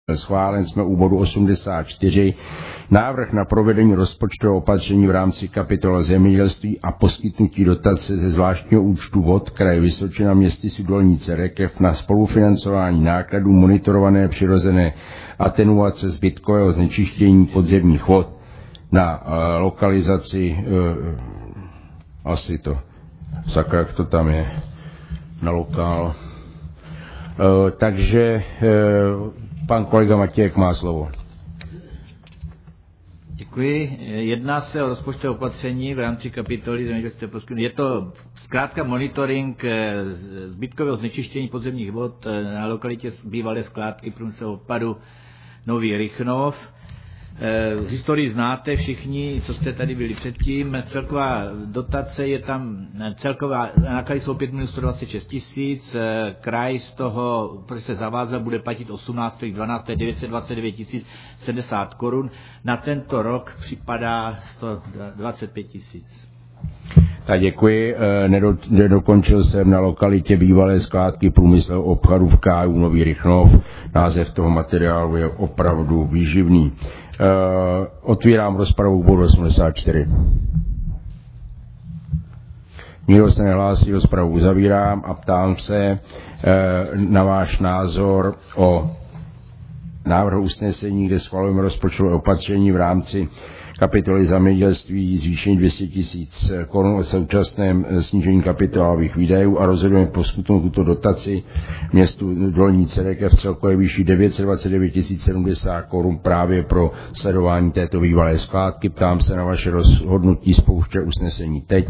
schválen. Jsme u bodu 84. Návrh na provedení rozpočtového opatření v rámci kapitoly zemědělství a poskytnutí dotace ze zvláštního účtu vod kraje Vysočina městysu Dolnice Rekev na spolufinancování nákladů monitorované přirozené atenuace zbytkového znečištění podzemních vod na lokalizaci asi to sakra, jak to tam je na lokál. Takže pan kolega Matějek má slovo. Děkuji. Jedná se o rozpočtové opatření v rámci kapitoly zemědělství. Je to zkrátka monitoring zbytkového znečištění podzemních vod na lokalitě bývalé skládky průmyslového odpadu Nový Rychnov. V historii znáte všichni, co jste tady byli předtím. Celková dotace je tam, celková náklady jsou 5 126 000, kraj z toho, protože se zavázal, bude platit 18,12, 929 070 korun. Na tento rok připadá 125 000. Tak děkuji. Nedokončil jsem na lokalitě bývalé skládky průmyslového odpadu v Káju Nový Rychnov. Název toho materiálu je opravdu výživný. Otvírám rozpravu k bodu 84. Nikdo se nehlásí, rozpravu uzavírám a ptám se na váš názor o návrhu usnesení, kde schvalujeme rozpočtové opatření v rámci kapitoly zemědělství zvýšení 200 000 korun o současném snížení kapitálových výdajů a rozhodujeme poskytnout tuto dotaci městu Dolnice Rekev v celkové výši 929 070 korun právě pro sledování této bývalé skládky. Ptám se na vaše rozhodnutí spouštět usnesení teď.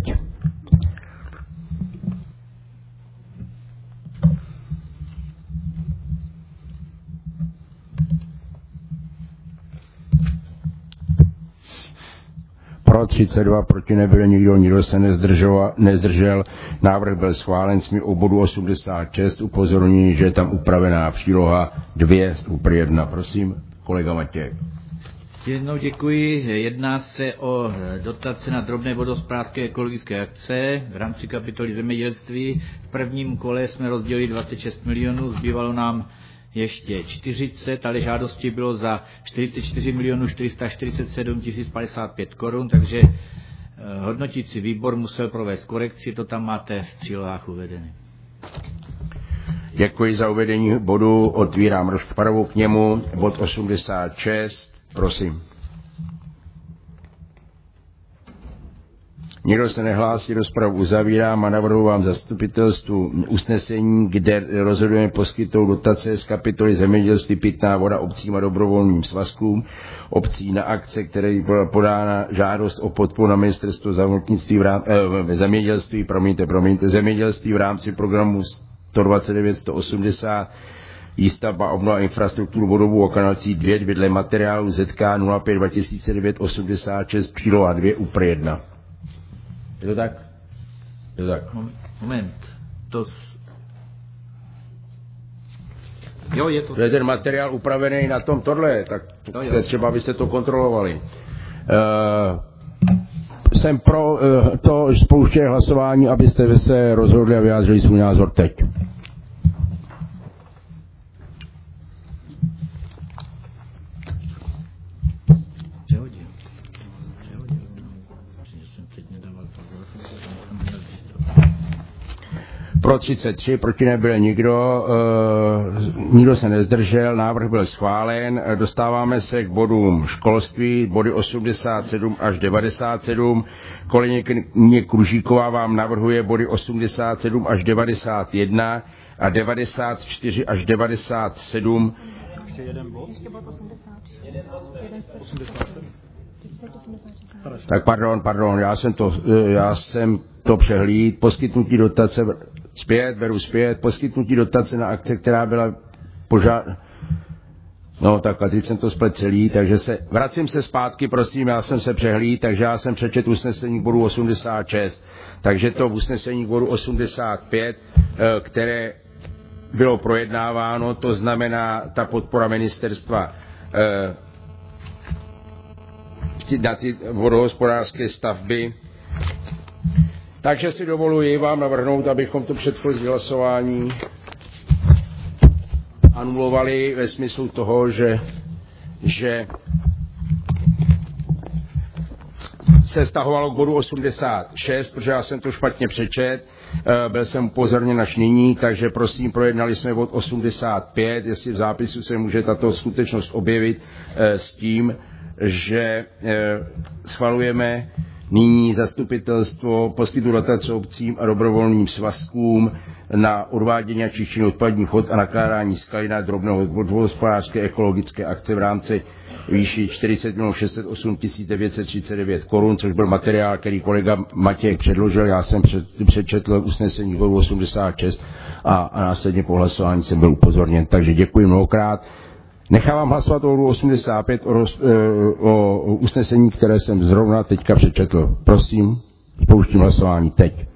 Pro 32, proti nebyl nikdo se nezdržel. Návrh byl schválen. Jsme u bodu 86. Upozornění, že je tam upravená příloha 2 / 1. Prosím, kolega Matěj. Jednou děkuji. Jedná se o dotace na drobné vodohospodářské ekologické akce v rámci kapitoly zemědělství. V prvním kole jsme rozdělili 26 milionů, zbývalo nám ještě 40, ale žádosti bylo za 44 447 055 korun, takže hodnotící výbor musel provést korekci, to tam máte v přílohách uvedeny. Děkuji za uvedení bodu, otvírám rozpravu k němu, bod 86, prosím. Nikdo se nehlásí, rozpravu uzavírám a navrhuji vám zastupitelstvu usnesení, kde rozhodujeme poskytnout dotace z kapitoly zemědělství pitná voda obcím a dobrovolným svazkům obcí na akce, které byla podána žádost o podporu na ministerstvo zemědělství v rámci programu 129-180 výstavba obnova infrastrukturu vodovou a kanalizací 2 vedle materiálu ZK 05 2009 86 příloha 2 / 1. Je to tak? Je to tak. Moment. Jo, je to. To je ten materiál upravený na tom tohle, tak jo. Třeba byste to kontrolovali. Jsem pro to spouštění hlasování, abyste se rozhodli a vyjádřili svůj názor teď. Pro 33, proti nebyl nikdo, nikdo se nezdržel, návrh byl schválen. Dostáváme se k bodům školství, body 87 až 97. Kolegyně Kružíková vám navrhuje body 87 až 91 a 94 až 97. Ještě jeden bod? Ještě bod 87. Tak pardon, já jsem to přehlíd. Poskytnutí dotace beru zpět, poskytnutí dotace na akce, která byla No tak a teď jsem to splet celý, takže vracím se zpátky, prosím, já jsem se přehlíd, takže já jsem přečet usnesení k bodu 86, takže to v usnesení k bodu 85, které bylo projednáváno, to znamená ta podpora ministerstva na ty vodohospodářské stavby. Takže si dovoluji vám navrhnout, abychom to předchozí hlasování anulovali ve smyslu toho, že se vztahovalo k bodu 86, protože já jsem to špatně přečet, byl jsem upozorněn až nyní, takže prosím, projednali jsme bod 85, jestli v zápisu se může tato skutečnost objevit s tím, že schvalujeme nyní zastupitelstvo poskytu dotace obcím a dobrovolným svazkům na odvádění a čištění odpadních vod a nakládání skalina drobného vodohospodářské ekologické akce v rámci výši 40 608 939 korun, což byl materiál, který kolega Matějek předložil. Já jsem přečetl usnesení bodu 86 a následně po hlasování jsem byl upozorněn. Takže děkuji mnohokrát. Nechávám hlasovat o bodu 85 o usnesení, které jsem zrovna teďka přečetl. Prosím, spouštím hlasování teď.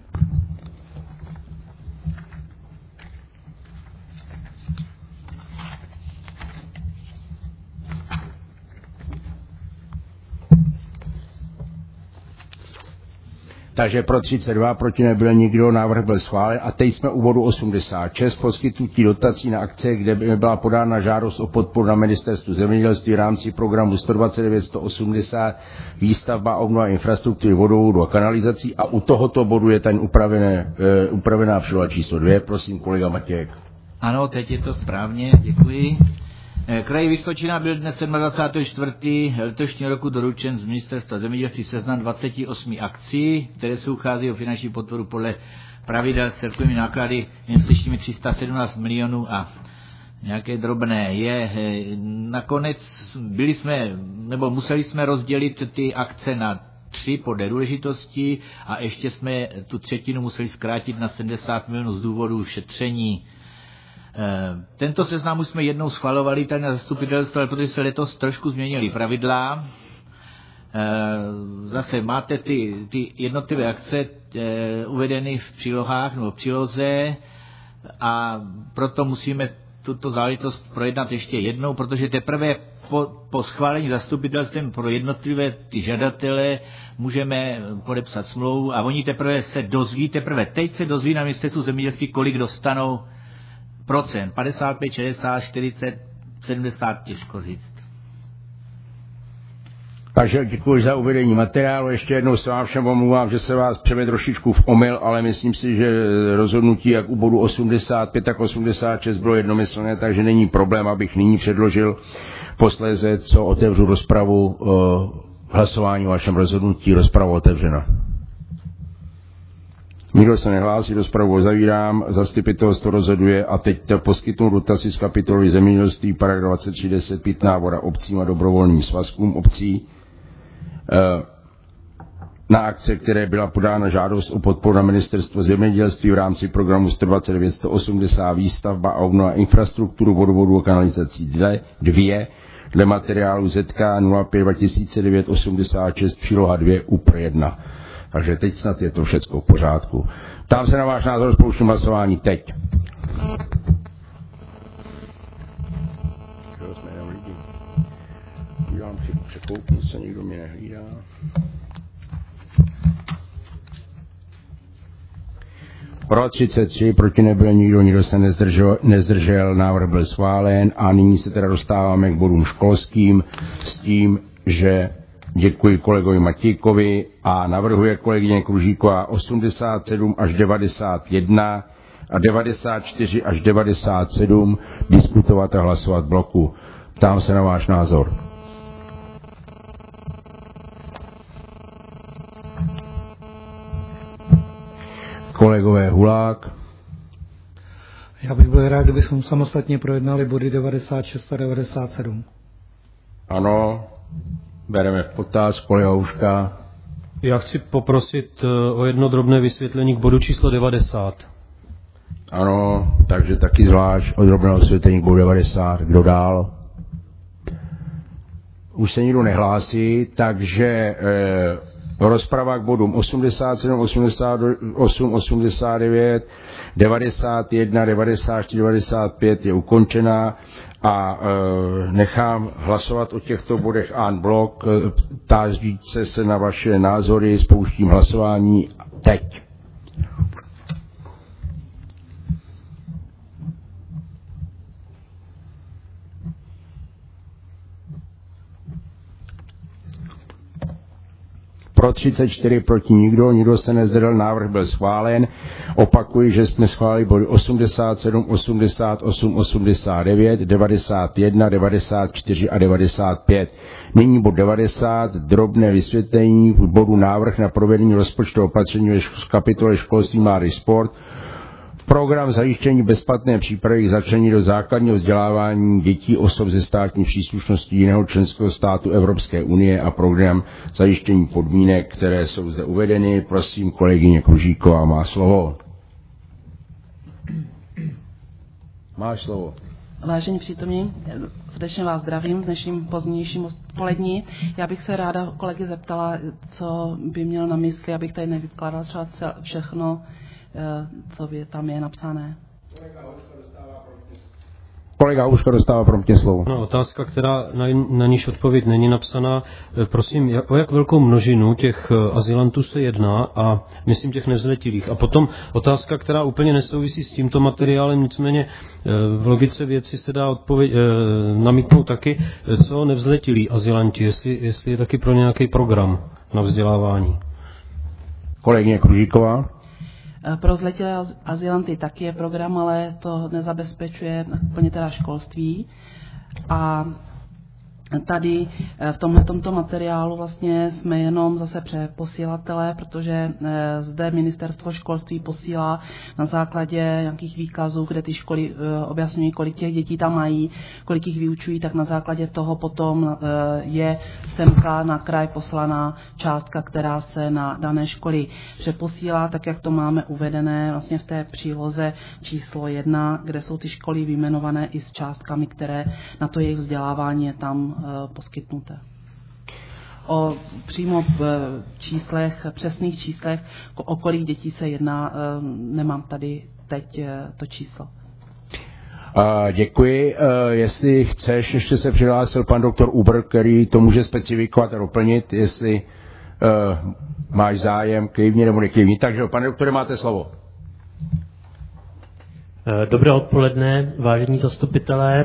Takže pro 32, proti nebyl nikdo, návrh byl schválen. A teď jsme u bodu 86, poskytnutí dotací na akce, kde by byla podána žádost o podporu na ministerstvu zemědělství v rámci programu 129-180, výstavba a obnova infrastruktury vodovodu a kanalizací. A u tohoto bodu je ten upravená příloha číslo 2. Prosím, kolega Matějek. Ano, teď je to správně, děkuji. Kraj Vysočina byl dnes 27.4. letošního roku doručen z ministerstva zemědělství seznam 28 akcí, které se uchází o finanční podporu podle pravidel s celkovými náklady investičními 317 milionů a nějaké drobné. Nakonec museli jsme rozdělit ty akce na 3 podle důležitosti a ještě jsme tu třetinu museli zkrátit na 70 milionů z důvodu šetření. Tento seznam už jsme jednou schvalovali tady na zastupitelstvu, ale protože se letos trošku změnily pravidla. Zase máte ty jednotlivé akce uvedeny v přílohách nebo v příloze a proto musíme tuto záležitost projednat ještě jednou, protože teprve po schválení zastupitelstvem pro jednotlivé ty žadatele můžeme podepsat smlouvu a oni teprve teď se dozví na ministerstvu zemědělství, kolik dostanou procent, 55, 60, 40, 70, těžko říct. Takže děkuji za uvedení materiálu. Ještě jednou se vám všem omlouvám, že se vás přeme trošičku v omyl, ale myslím si, že rozhodnutí jak u bodu 85, tak 86 bylo jednomyslné, takže není problém, abych nyní předložil posléze, co otevřu rozpravu hlasování o vašem rozhodnutí. Rozpravu otevřena. Nikdo se nehlásí, rozpravu zavírám, zastupitelstvo rozhoduje a teď poskytnu dotaci z kapitoly zemědělství, paragraf 23.10, pitná voda obcím a dobrovolným svazkům obcí na akce, které byla podána žádost o podporu na ministerstvo zemědělství v rámci programu 129-180 výstavba a obnova infrastrukturu vodovodu a kanalizací 2 dle materiálu ZK 05 2009 86 příloha 2 UPR 1. Takže teď snad je to všechno v pořádku. Ptám se na váš názor, spouštím hlasování teď. Udělám překouknu se, nikdo mě nehlídá. Pro 33, proti nebyl nikdo se nezdržel, návrh byl schválen a nyní se teda dostáváme k bodům školským s tím, že děkuji kolegovi Matějkovi a navrhuje kolegyně Kružíková 87 až 91 a 94 až 97 diskutovat a hlasovat bloku. Ptám se na váš názor. Kolegové Hulák. Já bych byl rád, kdybychom samostatně projednali body 96 a 97. Ano. Bereme v potaz, kolega Houška. Já chci poprosit o jedno drobné vysvětlení k bodu číslo 90. Ano, takže taky zvlášť o drobné vysvětlení k bodu 90. Kdo dál? Už se nikdo nehlásí, takže rozprava k bodům 87, 88, 89, 91, 94, 95 je ukončená a nechám hlasovat o těchto bodech en bloc. Tážíc se na vaše názory, spouštím hlasování teď. Pro 34, proti nikdo se nezdržel, návrh byl schválen. Opakuji, že jsme schválili body 87, 88, 89, 91, 94 a 95. Nyní bod 90, drobné vysvětlení bodu návrh na provedení rozpočtového opatření v kapitole školství, mládež, sport. Program zajištění bezplatné přípravy k začlení do základního vzdělávání dětí, osob ze státní příslušnosti jiného členského státu Evropské unie a program zajištění podmínek, které jsou zde uvedeny. Prosím, kolegyně Kružíková má slovo. Máš slovo. Vážení přítomní, srdečně vás zdravím v dnešním pozdějším odpolední. Já bych se ráda kolegy zeptala, co by měl na mysli, abych tady nevykládala třeba všechno, co tam je napsané. Kolega Houška dostává promptně slovo. No, otázka, která na níž odpověď není napsaná. Prosím, o jak velkou množinu těch azylantů se jedná a myslím těch nevzletilých. A potom otázka, která úplně nesouvisí s tímto materiálem, nicméně v logice věci se dá namítnout taky, co nevzletilí azylanti, jestli je taky pro nějaký program na vzdělávání. Kolegyně Kružíková. Pro zletilé azylanty taky je program, ale to nezabezpečuje úplně teda školství. A tady v tomto materiálu vlastně jsme jenom zase přeposílatelé, protože zde ministerstvo školství posílá na základě nějakých výkazů, kde ty školy objasňují, kolik těch dětí tam mají, kolik jich vyučují, tak na základě toho potom je semka na kraj poslaná částka, která se na dané školy přeposílá, tak jak to máme uvedené vlastně v té příloze číslo 1, kde jsou ty školy vyjmenované i s částkami, které na to jejich vzdělávání je tam poskytnuté. O přímo číslech, přesných číslech, o kolik dětí se jedná, nemám tady teď to číslo. Děkuji. Jestli chceš, ještě se přihlásil pan doktor Uber, který to může specifikovat a doplnit, jestli máš zájem, klidně nebo neklidně. Takže, pane doktore, máte slovo. Dobré odpoledne, vážení zastupitelé.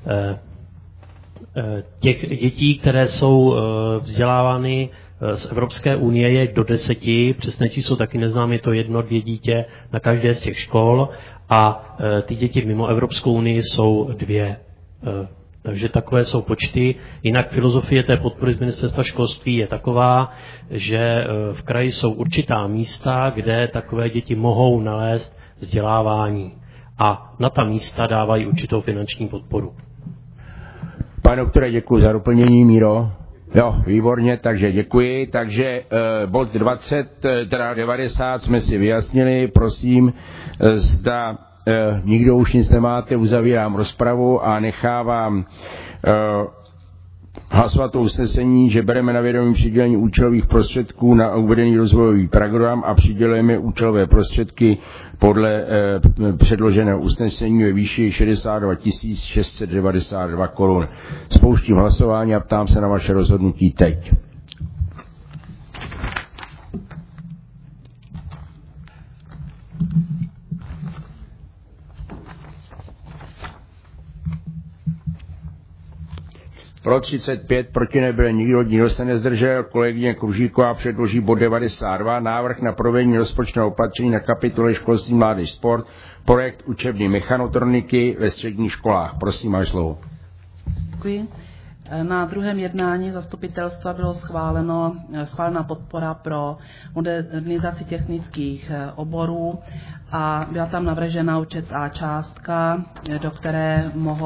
Těch dětí, které jsou vzdělávány z Evropské unie, je do 10, přesné číslo taky neznám, je to 1-2 dítě na každé z těch škol a ty děti mimo Evropskou unii jsou 2. Takže takové jsou počty. Jinak filozofie té podpory z ministerstva školství je taková, že v kraji jsou určitá místa, kde takové děti mohou nalézt vzdělávání a na ta místa dávají určitou finanční podporu. Pane doktore, děkuji za doplnění, Míro. Jo, výborně, takže děkuji. Takže bod 20, teda 90 jsme si vyjasnili, prosím, zda nikdo už nic nemáte, uzavírám rozpravu a nechávám hlasovat o usnesení, že bereme na vědomí přidělení účelových prostředků na uvedený rozvojový program a přidělujeme účelové prostředky podle předloženého usnesení ve výši 62 692 korun. Spouštím hlasování a ptám se na vaše rozhodnutí teď. Pro 35, proti nebyl nikdo se nezdržel. Kolegyně Kružíková předloží bod 92, návrh na provedení rozpočtového opatření na kapitole školství, mládež, sport, projekt učební mechanotroniky ve středních školách. Prosím, máš slovo. Děkuji. Na druhém jednání zastupitelstva bylo schválena podpora pro modernizaci technických oborů a byla tam navržena určitá částka, do které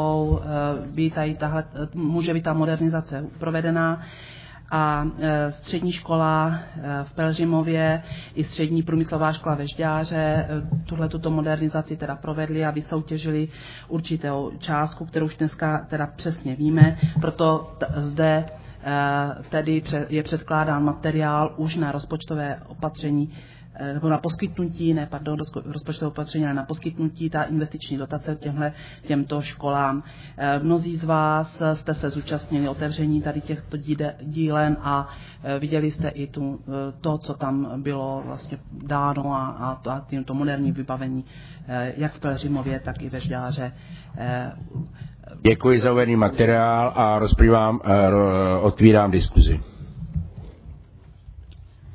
může být ta modernizace provedena. A střední škola v Pelhřimově i střední průmyslová škola ve Žďáře tuto modernizaci teda provedli a vysoutěžili určitou částku, kterou už dneska teda přesně víme, proto zde tedy je předkládán materiál už na rozpočtové opatření nebo na poskytnutí, rozpočtové opatření, ale na poskytnutí ta investiční dotace těmto školám. Mnozí z vás jste se zúčastnili otevření tady těchto dílen a viděli jste i to, co tam bylo vlastně dáno a to moderní vybavení, jak v Pelhřimově, tak i ve Žďáře. Děkuji za uvedený materiál a otvírám diskuzi.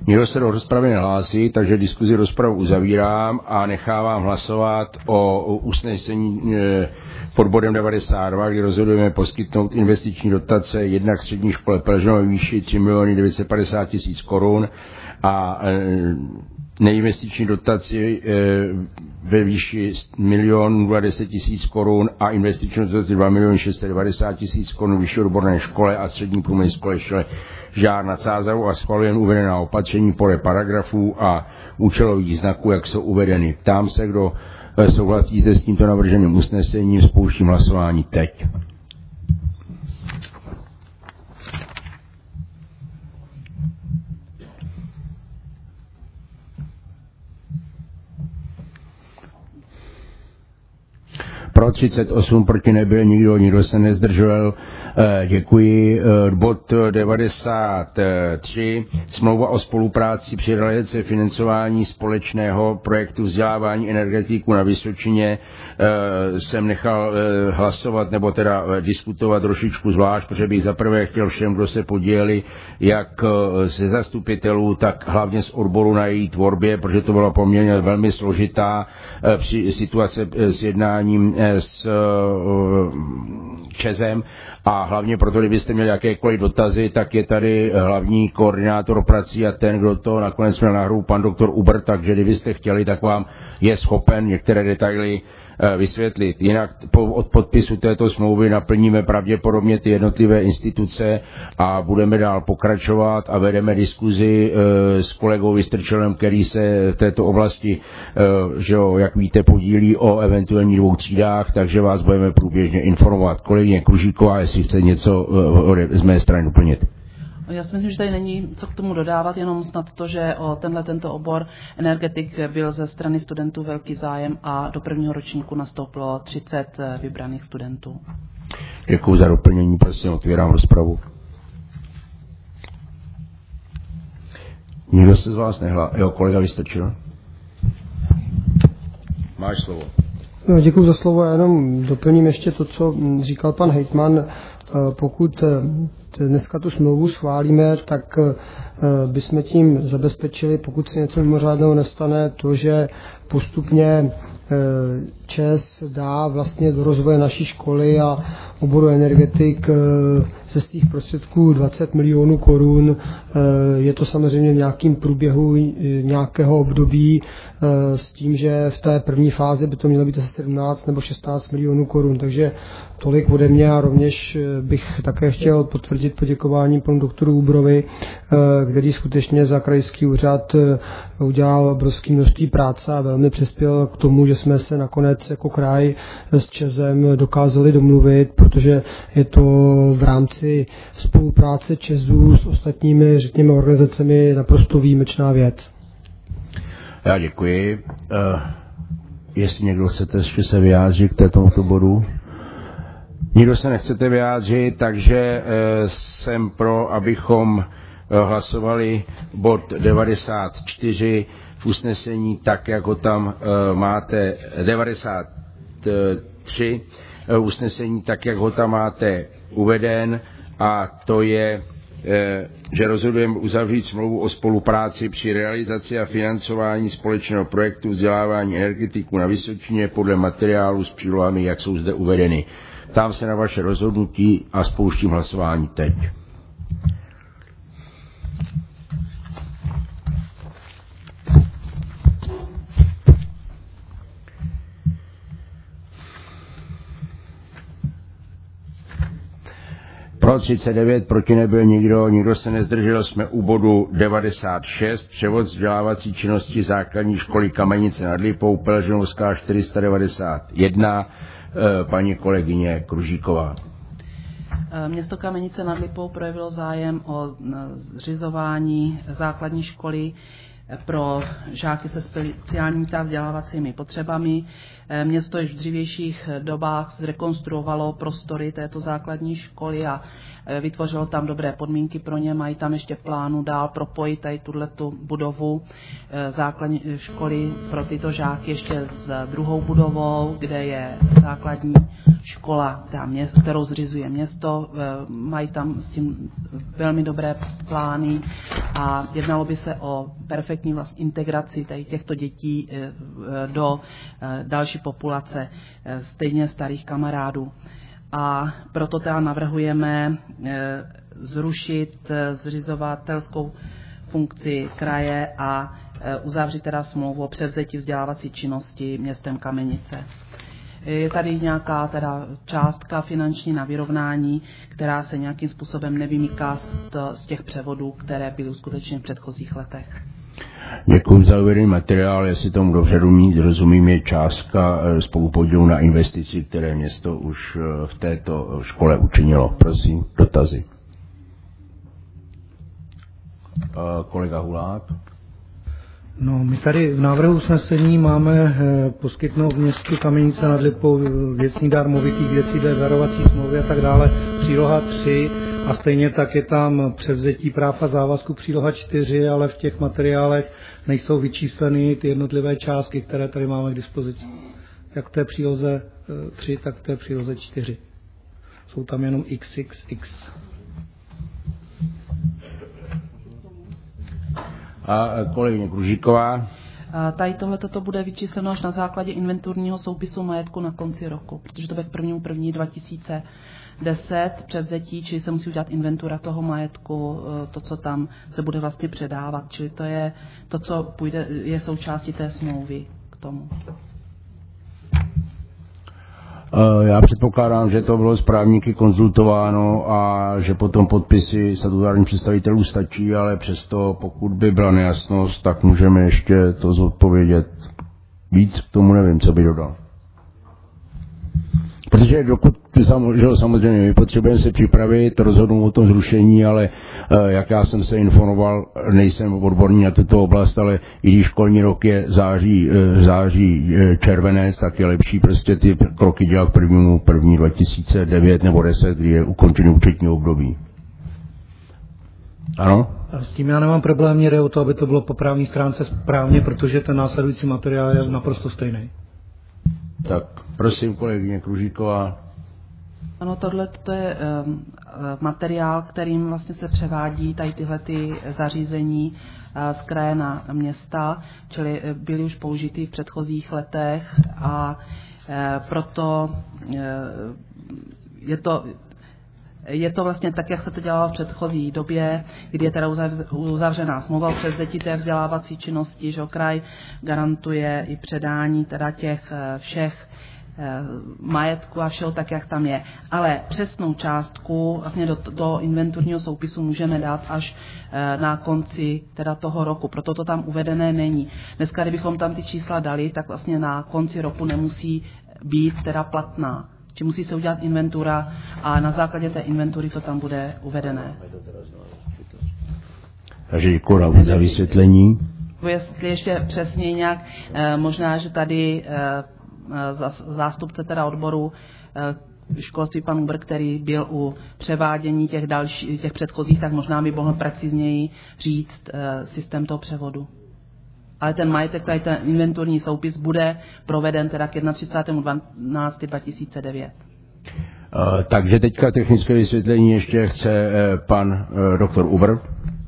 Nikdo se do rozpravy nehlásí, takže diskuzi rozpravu uzavírám a nechávám hlasovat o usnesení pod bodem 92, kdy rozhodujeme poskytnout investiční dotace jednak střední škole Pelžno ve výši 3 950 000 korun a neinvestiční dotaci ve výši 1 010 000 korun a investiční dotaci 2 690 000 korun vyšší odborné škole a střední průmyslové škole Žár nad Sázavou a schvalujeme uvedená opatření podle paragrafů a účelových znaků, jak jsou uvedeny. Ptám se, kdo souhlasíte s tímto navrženým usnesením, spouštím hlasování teď. Pro 38, proti nebyl nikdo se nezdržel. Děkuji. Bod 93. Smlouva o spolupráci při realizaci financování společného projektu vzdělávání energetiků na Vysočině jsem nechal hlasovat, nebo teda diskutovat trošičku zvlášť, protože bych zaprvé chtěl všem, kdo se podíleli, jak ze zastupitelů, tak hlavně z odboru na její tvorbě, protože to byla poměrně velmi složitá situace s jednáním s ČEZem a hlavně proto, kdybyste měli jakékoliv dotazy, tak je tady hlavní koordinátor prací a ten, kdo to nakonec měl na hru, pan doktor Uber, takže kdybyste chtěli, tak vám je schopen některé detaily vysvětlit. Jinak od podpisu této smlouvy naplníme pravděpodobně ty jednotlivé instituce a budeme dál pokračovat a vedeme diskuzi s kolegou Vystrčelem, který se v této oblasti, že jo, jak víte, podílí o eventuální 2 třídách, takže vás budeme průběžně informovat. Kolegyně Kružíková, jestli chce něco z mé strany doplnit. Já si myslím, že tady není co k tomu dodávat, jenom snad to, že o tento obor energetik byl ze strany studentů velký zájem a do prvního ročníku nastoupilo 30 vybraných studentů. Děkuji za doplnění, prosím, otvírám rozpravu. Nikdo se z vás nehlásí? Jo, kolega Vystrčil. Máš slovo. No, děkuji za slovo, já jenom doplním ještě to, co říkal pan hejtman. Pokud dneska tu smlouvu schválíme, tak bychom tím zabezpečili, pokud se něco mimořádného nestane, to, že postupně ČEZ dá vlastně do rozvoje naší školy a oboru energetik ze svých prostředků 20 milionů korun. Je to samozřejmě v nějakém průběhu nějakého období s tím, že v té první fázi by to mělo být asi 17 nebo 16 milionů korun. Takže tolik ode mě a rovněž bych také chtěl potvrdit poděkování panu doktoru Ubrovi, který skutečně za krajský úřad udělal obrovské množství práce a velmi přispěl k tomu, že jsme se nakonec jako kraj s ČEZem dokázali domluvit, protože je to v rámci spolupráce ČEZu s ostatními, řekněme, organizacemi naprosto výjimečná věc. Já děkuji. Jestli někdo chcete ještě se vyjádřit k tomuto bodu? Nikdo se nechcete vyjádřit, takže jsem pro, abychom hlasovali bod 94 v usnesení tak, jak ho tam máte, 93 usnesení tak, jak ho tam máte uveden, a to je, že rozhodujeme uzavřít smlouvu o spolupráci při realizaci a financování společného projektu vzdělávání energetiků na Vysočině podle materiálu s přílohami, jak jsou zde uvedeny. Ptám se na vaše rozhodnutí a spouštím hlasování teď. Pro 39, proti nebyl nikdo se nezdržel, jsme u bodu 96, převod vzdělávací činnosti základní školy Kamenice nad Lipou, Pelžnovská 491, paní kolegyně Kružíková. Město Kamenice nad Lipou projevilo zájem o zřizování základní školy pro žáky se speciálními vzdělávacími potřebami. Město již v dřívějších dobách zrekonstruovalo prostory této základní školy a vytvořilo tam dobré podmínky pro ně. Mají tam ještě v plánu dál propojit tady tuhletu budovu základní školy pro tyto žáky ještě s druhou budovou, kde je základní škola, kterou zřizuje město, mají tam s tím velmi dobré plány a jednalo by se o perfektní integraci těchto dětí do další populace stejně starých kamarádů. A proto teda navrhujeme zrušit zřizovatelskou funkci kraje a uzavřít teda smlouvu o převzetí vzdělávací činnosti městem Kamenice. Je tady nějaká teda částka finanční na vyrovnání, která se nějakým způsobem nevymyká z těch převodů, které byly uskutečněny v předchozích letech. Děkuji za uvedený materiál, jestli tomu dobře rozumím, je částka spolupodílu na investici, které město už v této škole učinilo. Prosím, dotazy. Kolega Hulák. No, my tady v návrhu usnesení máme poskytnout městu Kamenice nad Lipou věcný dar movitých věcí dle darovací smlouvy a tak dále, příloha 3 a stejně tak je tam převzetí práv a závazku příloha 4, ale v těch materiálech nejsou vyčísleny ty jednotlivé částky, které tady máme k dispozici. Jak v té příloze 3, tak v té příloze 4. Jsou tam jenom XXX. A kolegyně Kružíková. Tady tohleto bude vyčísleno až na základě inventurního soupisu majetku na konci roku, protože to bude k 1.1. 2010 převzetí, čili se musí udělat inventura toho majetku, to, co tam se bude vlastně předávat, čili to je to, co půjde, je součástí té smlouvy k tomu. Já předpokládám, že to bylo s právníky konzultováno a že potom podpisy statutárních představitelů stačí, ale přesto, pokud by byla nejasnost, tak můžeme ještě to zodpovědět. Víc k tomu nevím, co by dodal. Protože dokud samozřejmě my potřebujeme se připravit, rozhodnout o tom zrušení, ale jak já jsem se informoval, nejsem odborný na tuto oblast, ale i když školní rok je září, červenec, tak je lepší prostě ty kroky dělat k 1. 2009 nebo 10, kdy je ukončený účetní období. Ano? A s tím já nemám problém, mě jde o to, aby to bylo po právní stránce správně, protože ten následující materiál je naprosto stejný. Tak, prosím, kolegyně Kružíková. Ano, tohle to je materiál, kterým vlastně se převádí tady tyhle ty zařízení z kraje na města, čili byly už použity v předchozích letech a proto je to vlastně tak, jak se to dělalo v předchozí době, kdy je teda uzavřená smlouva o převzetí té vzdělávací činnosti, že kraj garantuje i předání teda těch všech majetku a všeho tak, jak tam je. Ale přesnou částku vlastně do inventurního soupisu můžeme dát až na konci teda toho roku. Proto to tam uvedené není. Dneska, kdybychom tam ty čísla dali, tak vlastně na konci roku nemusí být teda platná. Či musí se udělat inventura a na základě té inventury to tam bude uvedené. Takže děkuji za vysvětlení. Jestli ještě přesně nějak, možná, že tady zástupce teda odboru školství pan Uber, který byl u převádění těch předchozích, tak možná by mohl precizněji říct systém toho převodu. Ale ten majetek, tady ten inventurní soupis bude proveden teda k 31.12.2009. Takže teďka technické vysvětlení ještě chce pan doktor Uber.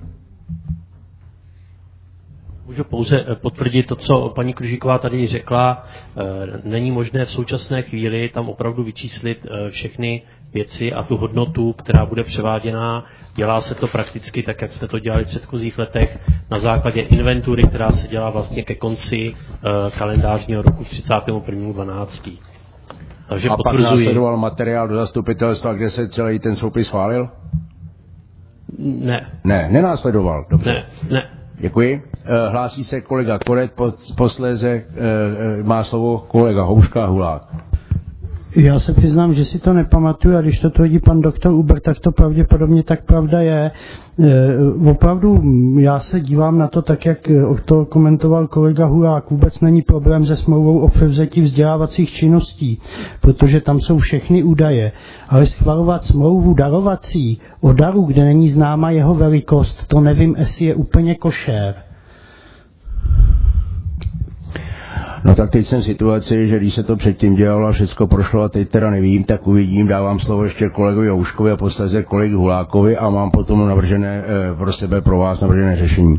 Můžu pouze potvrdit to, co paní Kružíková tady řekla. Není možné v současné chvíli tam opravdu vyčíslit všechny věci a tu hodnotu, která bude převáděná. Dělá se to prakticky tak, jak jsme to dělali v předchozích letech, na základě inventury, která se dělá vlastně ke konci kalendářního roku 31.12. Takže a potvrzuji. pak následoval materiál do zastupitelstva, kde se celý ten soupis schválil? Ne. Ne, nenásledoval. Dobře. Ne. Děkuji. Hlásí se kolega Koret, posléze má slovo kolega Houška a Hulák. Já se přiznám, že si to nepamatuju a když to tvrdí pan doktor Uber, tak to pravděpodobně tak pravda je. Opravdu já se dívám na to tak, jak to komentoval kolega Hulák. Vůbec není problém se smlouvou o převzetí vzdělávacích činností, protože tam jsou všechny údaje. Ale schvalovat smlouvu darovací o daru, kde není známa jeho velikost, to nevím, jestli je úplně košer. No tak teď jsem v situaci, že když se to předtím dělalo a všechno prošlo a teď teda nevím, tak uvidím, dávám slovo ještě kolegovi Houškovi a posléze kolegy Hulákovi a mám potom navržené pro sebe, pro vás navržené řešení.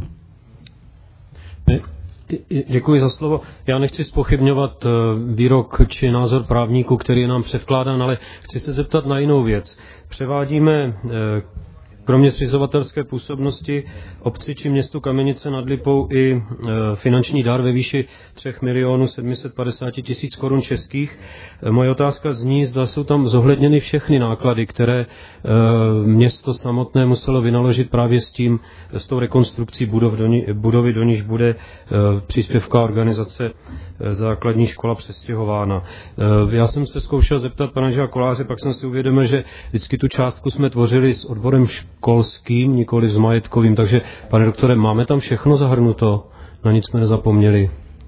Děkuji za slovo. Já nechci zpochybňovat výrok či názor právníků, který je nám předkládán, ale chci se zeptat na jinou věc. Převádíme kromě zřizovatelské působnosti obci či městu Kamenice nad Lipou i finanční dar ve výši 3 750 000 korun českých. Moje otázka zní, zda jsou tam zohledněny všechny náklady, které město samotné muselo vynaložit právě s tou rekonstrukcí budovy, do níž bude příspěvková organizace základní škola přestěhována. Já jsem se zkoušel zeptat pana Žila Koláře, pak jsem si uvědomil, že vždycky tu částku jsme tvořili s odborem školským, nikoli s majetkovým. Takže, pane doktore, máme tam všechno zahrnuto? Na nic jsme nezapomněli.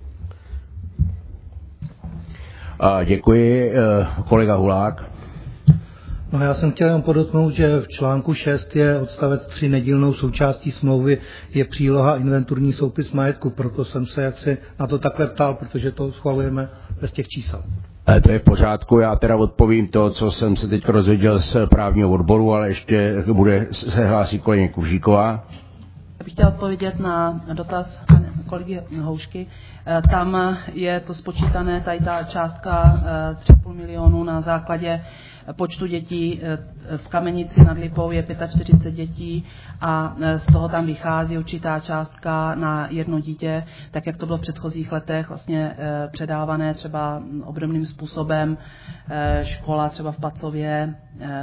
Děkuji. Kolega Hulák. No, já jsem chtěl jen podotknout, že v článku 6 je odstavec 3 nedílnou součástí smlouvy je příloha inventurní soupis majetku, proto jsem se jaksi na to takhle ptal, protože to schvalujeme bez těch čísel. To je v pořádku, já teda odpovím to, co jsem se teď rozvěděl z právního odboru, ale ještě se hlásí kolegyně Kužíková. Já bych chtěla odpovědět na dotaz kolegy Houšky. Tam je to spočítané, tady ta částka 3,5 milionu na základě počtu dětí. V Kamenici nad Lipou je 45 dětí a z toho tam vychází určitá částka na jedno dítě, tak jak to bylo v předchozích letech vlastně předávané třeba obdobným způsobem škola třeba v Pacově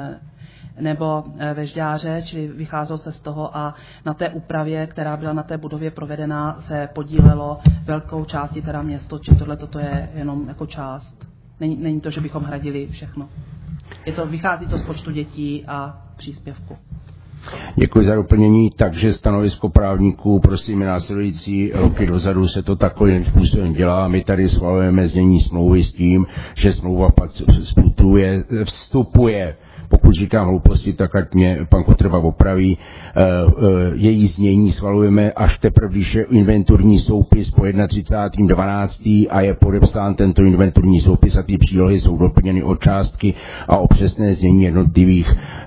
nebo ve Žďáře, čili vycházelo se z toho a na té úpravě, která byla na té budově provedena, se podílelo velkou částí teda město, čili toto je jenom jako část. Není to, že bychom hradili všechno. Vychází to z počtu dětí a příspěvku. Děkuji za doplnění. Takže stanovisko právníků, prosím, následující roky dozadu se to takovým způsobem dělá. My tady schvalujeme znění smlouvy s tím, že smlouva vstupuje, pokud říkám hlouposti, tak ať mě pan Kotrba opraví, její znění schvalujeme až teprve, když je inventurní soupis po 31.12. a je podepsán tento inventurní soupis a ty přílohy jsou doplněny o částky a o přesné znění jednotlivých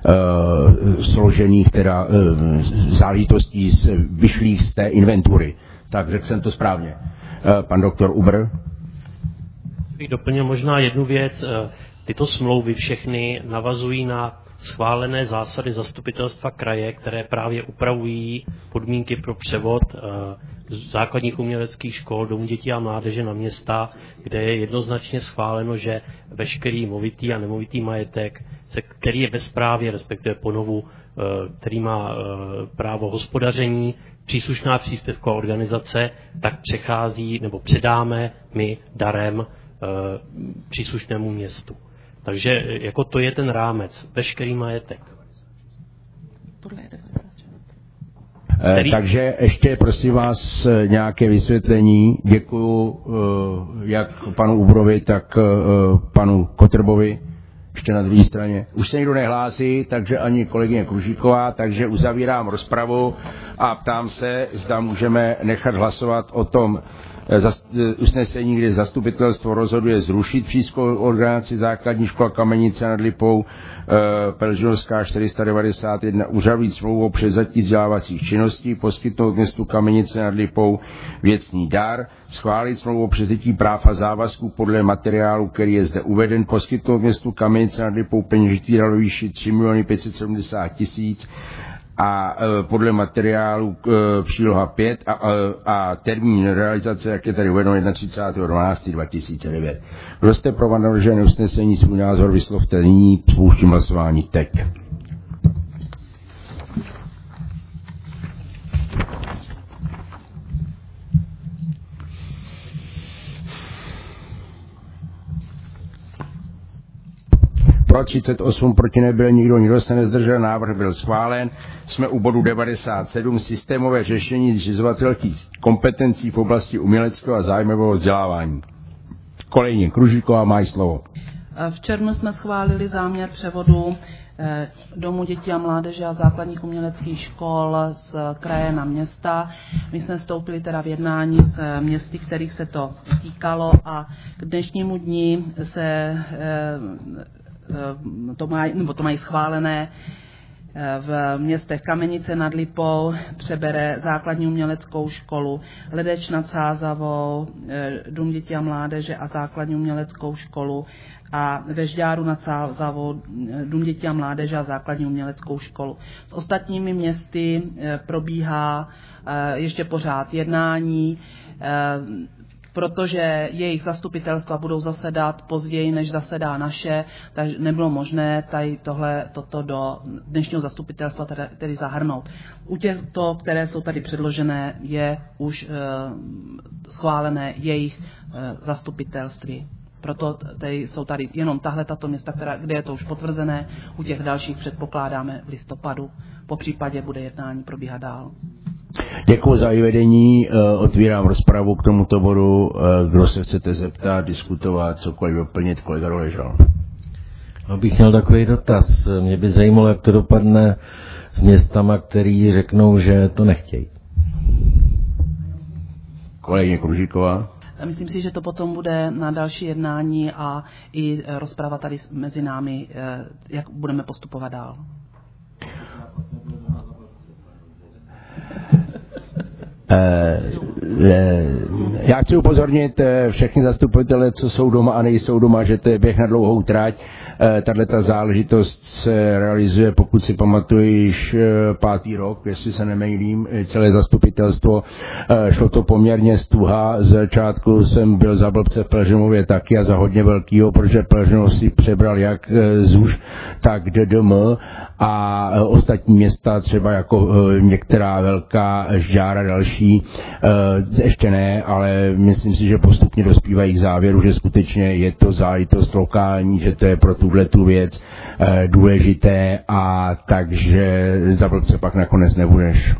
složených teda záležitostí vyšlých z té inventury. Tak řekl jsem to správně. Pan doktor Ubr. Bych doplnil možná jednu věc. Tyto smlouvy všechny navazují na schválené zásady zastupitelstva kraje, které právě upravují podmínky pro převod základních uměleckých škol, domů dětí a mládeže na města, kde je jednoznačně schváleno, že veškerý movitý a nemovitý majetek, který je ve správě, respektive ponovu, který má právo hospodaření, příslušná příspěvková organizace, tak přechází nebo předáme my darem příslušnému městu. Takže jako to je ten rámec, veškerý majetek. Takže ještě prosím vás nějaké vysvětlení. Děkuju jak panu Ubrovi, tak panu Kotrbovi. Ještě na druhé straně. Už se nikdo nehlásí, takže ani kolegyně Kružíková, takže uzavírám rozpravu a ptám se, zda můžeme nechat hlasovat o tom usnesení, kde zastupitelstvo rozhoduje zrušit přískou organizaci základní škola Kamenice nad Lipou, Pelžilská 491, uzavřít smlouvu o převzetí vzdělávacích činností, poskytnout městu Kamenice nad Lipou věcný dar, schválit smlouvu o převzetí práv a závazků podle materiálu, který je zde uveden, poskytnout městu Kamenice nad Lipou peněžitý dar ve výši 3 570 000 a podle materiálu příloha 5 a termín realizace, jak je tady uvedeno, 31.12.2009. Kdo jste pro navržené usnesení svůj názor vyslovte nyní, spouštím hlasování teď. Pro 38, proti nebyl nikdo se nezdržel, návrh byl schválen. Jsme u bodu 97, systémové řešení zřizovatelských kompetencí v oblasti uměleckého a zájmového vzdělávání. Kolegyně Kružíková má slovo. V červnu jsme schválili záměr převodu Domu dětí a mládeže a základních uměleckých škol z kraje na města. My jsme vstoupili teda v jednání s městy, kterých se to týkalo, a k dnešnímu dni se to mají schválené. V městech Kamenice nad Lipou přebere základní uměleckou školu, Ledeč nad Sázavou, Dům dětí a mládeže a základní uměleckou školu, a ve Žďáru nad Sázavou Dům dětí a mládeže a základní uměleckou školu. S ostatními městy probíhá ještě pořád jednání, protože jejich zastupitelstva budou zasedat později, než zasedá naše, takže nebylo možné tady toto do dnešního zastupitelstva tedy zahrnout. U těchto, které jsou tady předložené, je už schválené jejich zastupitelství. Proto jsou tady jenom tato města, kde je to už potvrzené. U těch dalších předpokládáme v listopadu. Po případě bude jednání probíhat dál. Děkuji za uvedení. Otvírám rozpravu k tomuto bodu. Kdo se chcete zeptat, diskutovat, cokoliv doplnit, kolega Doležal. Abych měl takový dotaz. Mě by zajímalo, jak to dopadne s městama, který řeknou, že to nechtějí. Kolegyně Kružíková. Myslím si, že to potom bude na další jednání a i rozprava tady mezi námi, jak budeme postupovat dál. Já chci upozornit všechny zastupitele, co jsou doma a nejsou doma, že to je běh na dlouhou trať. Tato záležitost se realizuje, pokud si pamatuju, již 5. rok, jestli se nemýlím, celé zastupitelstvo. Šlo to poměrně stuha. Z začátku jsem byl za blbce v Pelhřimově taky a za hodně velkýho, protože Pelhřimov si přebral jak ZUŽ, tak DDM a ostatní města, třeba jako některá velká Žďár a další, ještě ne, ale myslím si, že postupně dospívají k závěru, že skutečně je to záležitost lokální, že to je pro tuhletu věc důležité, a takže za blbce pak nakonec nebudeš.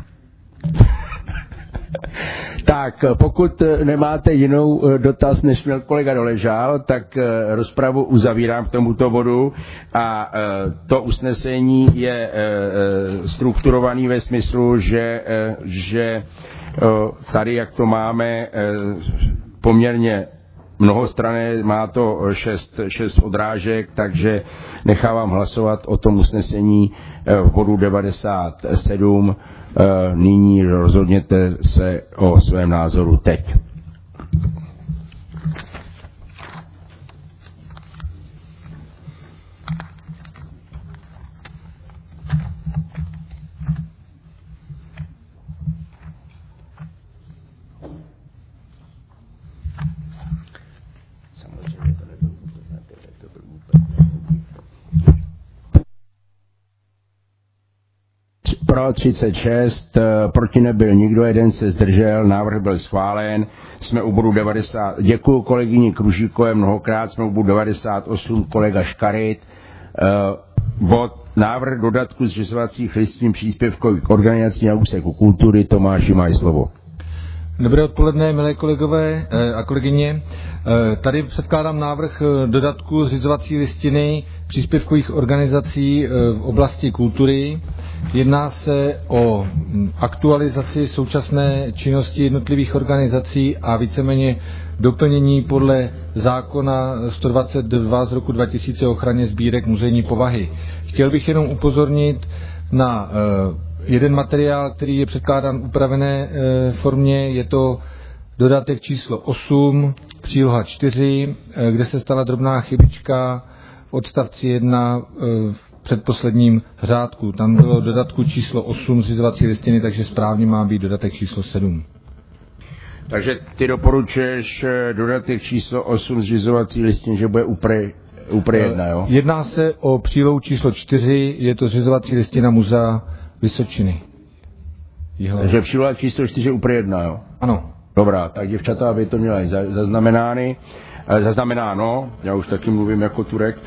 Tak, pokud nemáte jinou dotaz, než měl kolega Doležal, tak rozpravu uzavírám k tomuto bodu, a to usnesení je strukturovaný ve smyslu, že tady, jak to máme, poměrně mnohostranné, má to 6 odrážek, takže nechávám hlasovat o tom usnesení v bodu 97. Nyní rozhodněte se o svém názoru teď. Pro 36, proti nebyl nikdo, jeden se zdržel, návrh byl schválen, jsme u bodu 90, děkuji kolegyni Kružíkové mnohokrát, jsme u bodu 98, kolega Škarit, návrh dodatku zřizovacích listin příspěvkových organizací na úseku kultury. Tomáši, máš slovo. Dobré odpoledne, milé kolegové a kolegyně. Tady předkládám návrh dodatku zřizovací listiny příspěvkových organizací v oblasti kultury. Jedná se o aktualizaci současné činnosti jednotlivých organizací a víceméně doplnění podle zákona 122 z roku 2000 o ochraně sbírek muzejní povahy. Chtěl bych jenom upozornit na jeden materiál, který je předkládán v upravené formě, je to dodatek číslo 8, příloha 4, kde se stala drobná chybička v odstavci 1 v předposledním řádku. Tam bylo dodatku číslo 8 zřizovací listiny, takže správně má být dodatek číslo 7. Takže ty doporučuješ dodatek číslo 8 zřizovací listiny, že bude úplně jedna, jo? Jedná se o přílohu číslo 4, je to zřizovací listina Muzea Vysočiny. Takže příloha číslo 4 je úplně jedna, jo? Ano. Dobrá, tak děvčata, aby to měli zaznamenáno, já už taky mluvím jako Turek.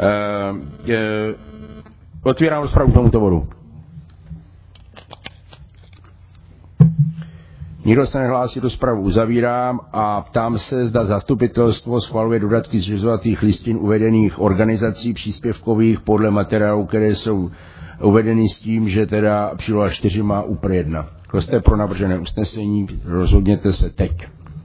Otvírám rozpravu k tomuto bodu. Nikdo se nehlásí, rozpravu uzavírám a ptám se, zda zastupitelstvo schvaluje dodatky zřizovacích listin uvedených organizací příspěvkových podle materiálů, které jsou uvedeny s tím, že teda příloha 4 má ÚPR 1. Kdo jste pro navržené usnesení, rozhodněte se teď.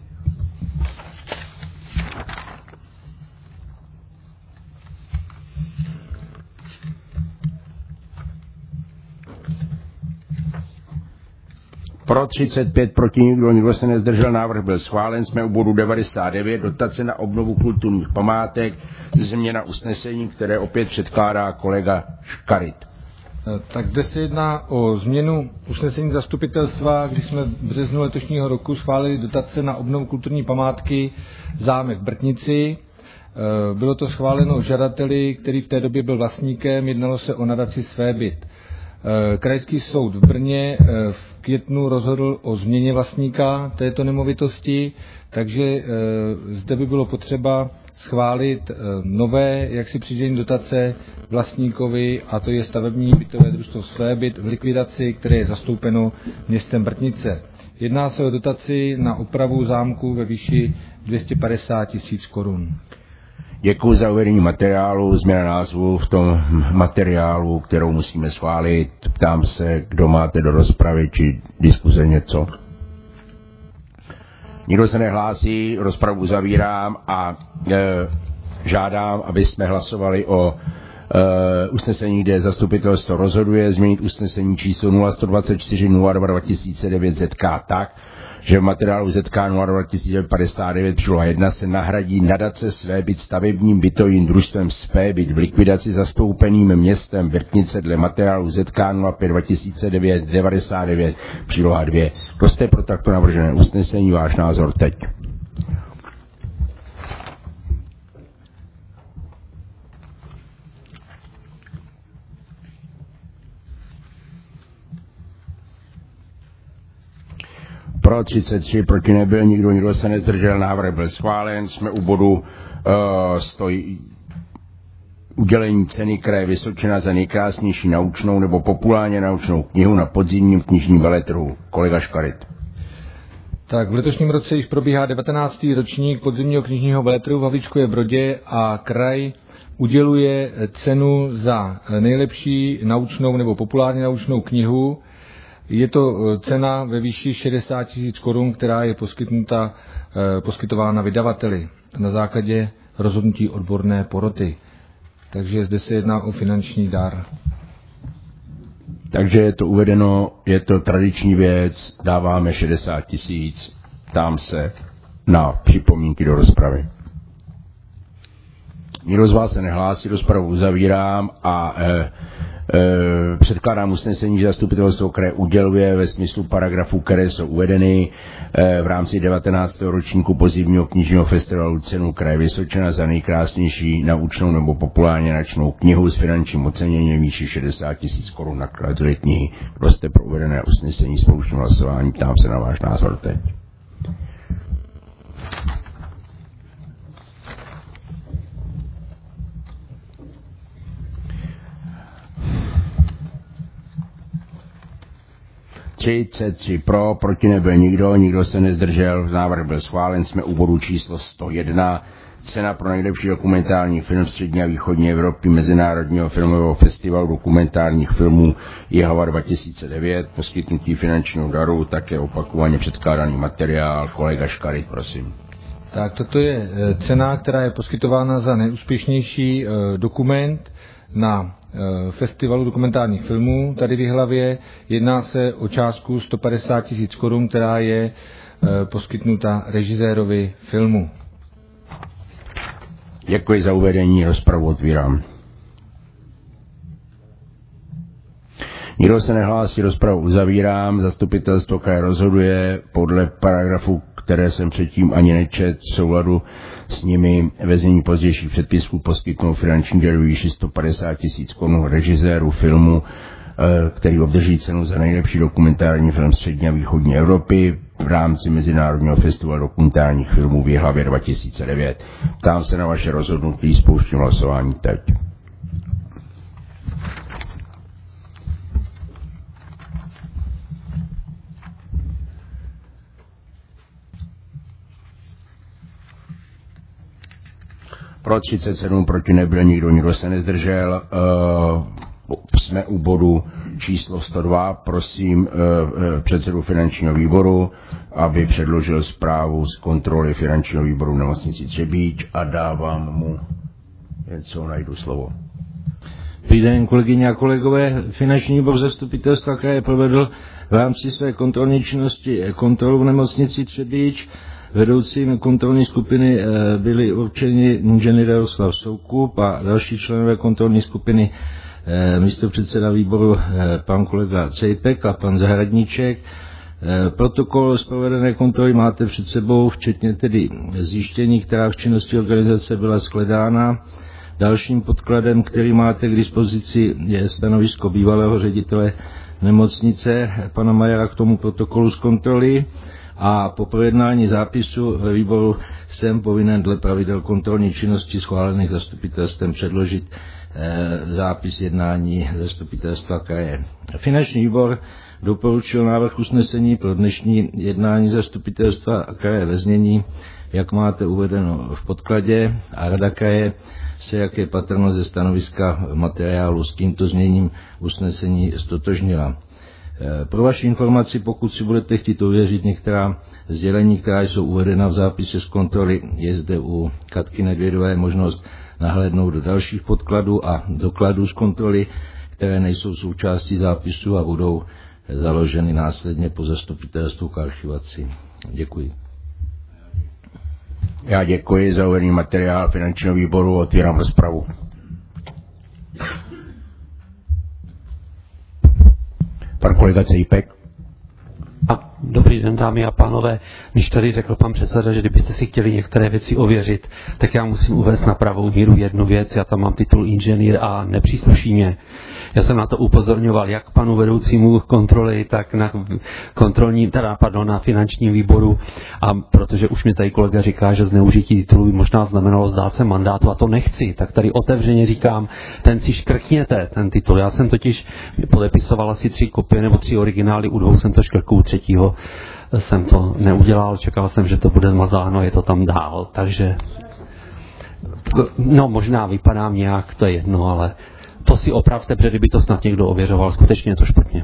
Pro 35, proti nikdo se nezdržel, návrh byl schválen. Jsme u bodu 99, dotace na obnovu kulturních památek, změna usnesení, které opět předkládá kolega Škarit. Tak zde se jedná o změnu usnesení zastupitelstva, kdy jsme v březnu letošního roku schválili dotace na obnovu kulturní památky zámek v Brtnici. Bylo to schváleno žadateli, který v té době byl vlastníkem, jednalo se o nadaci Svébyt. Krajský soud v Brně v květnu rozhodl o změně vlastníka této nemovitosti, takže zde by bylo potřeba schválit nové přidělení dotace vlastníkovi, a to je stavební bytové družstvo Svébyt v likvidaci, které je zastoupeno městem Brtnice. Jedná se o dotaci na opravu zámku ve výši 250 000 korun. Děkuji za uvedení materiálu, změna názvu v tom materiálu, kterou musíme schválit. Ptám se, kdo máte do rozpravy či diskuze něco. Nikdo se nehlásí, rozpravu zavírám a žádám, aby jsme hlasovali o usnesení, kde zastupitelstvo rozhoduje změnit usnesení číslo 0124 02 2009 ZK tak, že v materiálu ZK 02 příloha 1 se nahradí nadace Svébyt stavebním bytovým družstvem Svébyt v likvidaci zastoupeným městem Brtnice dle materiálu ZK 05 2009 99 příloha 2. Kdo jste pro takto navržené usnesení, váš názor teď? Pro 33, proti nebyl nikdo se nezdržel, návrh byl schválen. Jsme u bodu udělení ceny kraje Vysočina za nejkrásnější naučnou nebo populárně naučnou knihu na podzimním knižním veletrhu. Kolega Škarit. Tak v letošním roce již probíhá 19. ročník podzimního knižního veletrhu v Havlíčkově Brodě a kraj uděluje cenu za nejlepší naučnou nebo populárně naučnou knihu. Je to cena ve výši 60 000 korun, která je poskytována vydavateli na základě rozhodnutí odborné poroty. Takže zde se jedná o finanční dar. Takže je to uvedeno, je to tradiční věc, dáváme 60 000, ptám se na připomínky do rozpravy. Nikdo z vás se nehlásí, rozpravu uzavírám a předkládám usnesení, že zastupitelstvo kraje uděluje ve smyslu paragrafů, které jsou uvedeny v rámci 19. ročníku podzimního knižního festivalu cenu kraje Vysočina za nejkrásnější naučnou nebo populárně naučnou knihu s finančním oceněním výši 60 000 korun nakladatelé knihy. Kdo jste pro uvedené usnesení společného hlasování, ptám se na váš názor teď. Pro, proti nebyl nikdo se nezdržel, návrh byl schválen, jsme u bodu číslo 101, cena pro nejlepší dokumentární film střední a východní Evropy Mezinárodního filmového festivalu dokumentárních filmů Jihava 2009, poskytnutí finančního daru, také opakovaně předkládaný materiál, kolega Škarit, prosím. Tak toto je cena, která je poskytována za nejúspěšnější dokument na festivalu dokumentárních filmů tady v Jihlavě. Jedná se o částku 150 000 korun, která je poskytnuta režisérovi filmu. Děkuji za uvedení, rozpravu otvírám. Nikdo se nehlásí, rozpravu uzavírám. Zastupitelstvo kraje rozhoduje podle paragrafu, které jsem předtím ani nečet, v souladu s nimi ve znění pozdějších předpisů poskytnou finanční dar výši 150 000 korun režiséru filmu, který obdrží cenu za nejlepší dokumentární film střední a východní Evropy v rámci Mezinárodního festivalu dokumentárních filmů v Jihlavě 2009. Ptám se na vaše rozhodnutí, spouštím hlasování teď. Pro 37, proti nebyl nikdo, nikdo se nezdržel. Jsme u bodu číslo 102. Prosím předsedu finančního výboru, aby předložil zprávu z kontroly finančního výboru v nemocnici Třebíč a dávám mu, jen co najdu slovo. Dobrý den, kolegyně a kolegové. Finanční výbor zastupitelstva kraje provedl v rámci své kontrolní činnosti kontrolu v nemocnici Třebíč. Vedoucími kontrolní skupiny byli určeni inženýr Jaroslav Soukup a další členové kontrolní skupiny místopředseda výboru pan kolega Cejpek a pan Zahradníček. Protokol z provedené kontroly máte před sebou, včetně tedy zjištění, která v činnosti organizace byla shledána. Dalším podkladem, který máte k dispozici, je stanovisko bývalého ředitele nemocnice, pana Majera, k tomu protokolu z kontroly. A po projednání zápisu ve výboru jsem povinen dle pravidel kontrolní činnosti schválených zastupitelstvem předložit zápis jednání zastupitelstva kraje. Finanční výbor doporučil návrh usnesení pro dnešní jednání zastupitelstva kraje ve znění, jak máte uvedeno v podkladě, a rada kraje se, jak je patrno ze stanoviska materiálu, s tímto zněním usnesení stotožnila. Pro vaši informaci, pokud si budete chtít ověřit některá sdělení, která jsou uvedena v zápise z kontroly, je zde u Katky Nedvědové možnost nahlédnout do dalších podkladů a dokladů z kontroly, které nejsou součástí zápisu a budou založeny následně po zastupitelstvu k archivaci. Děkuji. Já děkuji za uvedený materiál finančního výboru, otvírám rozpravu. Pan kolega Cejpek. Dobrý den, dámy a pánové. Když tady řekl pan předseda, že kdybyste si chtěli některé věci ověřit, tak já musím uvést na pravou míru jednu věc. Já tam mám titul inženýr a nepřísluší mě. Já jsem na to upozorňoval jak panu vedoucímu kontroly, tak na na finančním výboru. A protože už mi tady kolega říká, že zneužití titulu možná znamenalo vzdát se mandátu, a to nechci, tak tady otevřeně říkám, ten si škrkněte, ten titul. Já jsem totiž podepisoval asi 3 kopie nebo 3 originály, u 2 jsem to škrkl, u 3. jsem to neudělal, čekal jsem, že to bude zmazáno, je to tam dál, takže no možná vypadám nějak, to je jedno, ale to si opravte, protože kdyby to snad někdo ověřoval, skutečně je to špatně.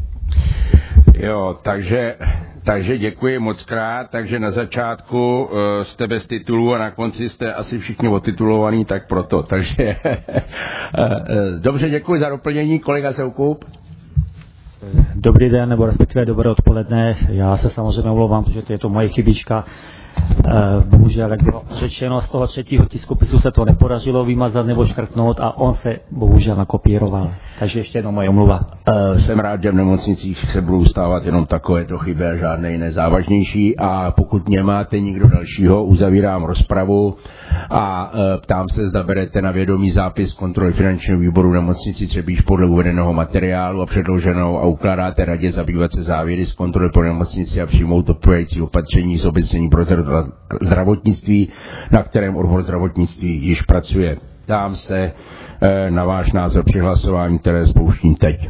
Jo, takže děkuji moc krát, takže na začátku jste bez titulu a na konci jste asi všichni otitulovaní, tak proto, takže dobře, děkuji za doplnění, kolega Soukup. Dobrý den, nebo respektive dobré odpoledne. Já se samozřejmě omlouvám, protože to je to moje chybička. Bohužel, jak bylo řečeno, z toho 3. tiskopisu se to nepodařilo vymazat nebo škrtnout a on se bohužel nakopíroval. Takže ještě jednou moje omluva. Jsem rád, že v nemocnicích se budou stávat jenom takovéto chyby a žádné jiné závažnější, a pokud nemáte nikdo dalšího, uzavírám rozpravu a ptám se, zda berete na vědomí zápis kontroly finančního výboru nemocnici Třebíč podle uvedeného materiálu a předloženou a ukládáte radě zabývat se závěry z kontroly pro nemocnici a přijmout odpovědající opatření z obecnění pro zdravotnictví, na kterém odbor zdravotnictví již pracuje. Ptám se na váš názor při hlasování, které spouštím teď.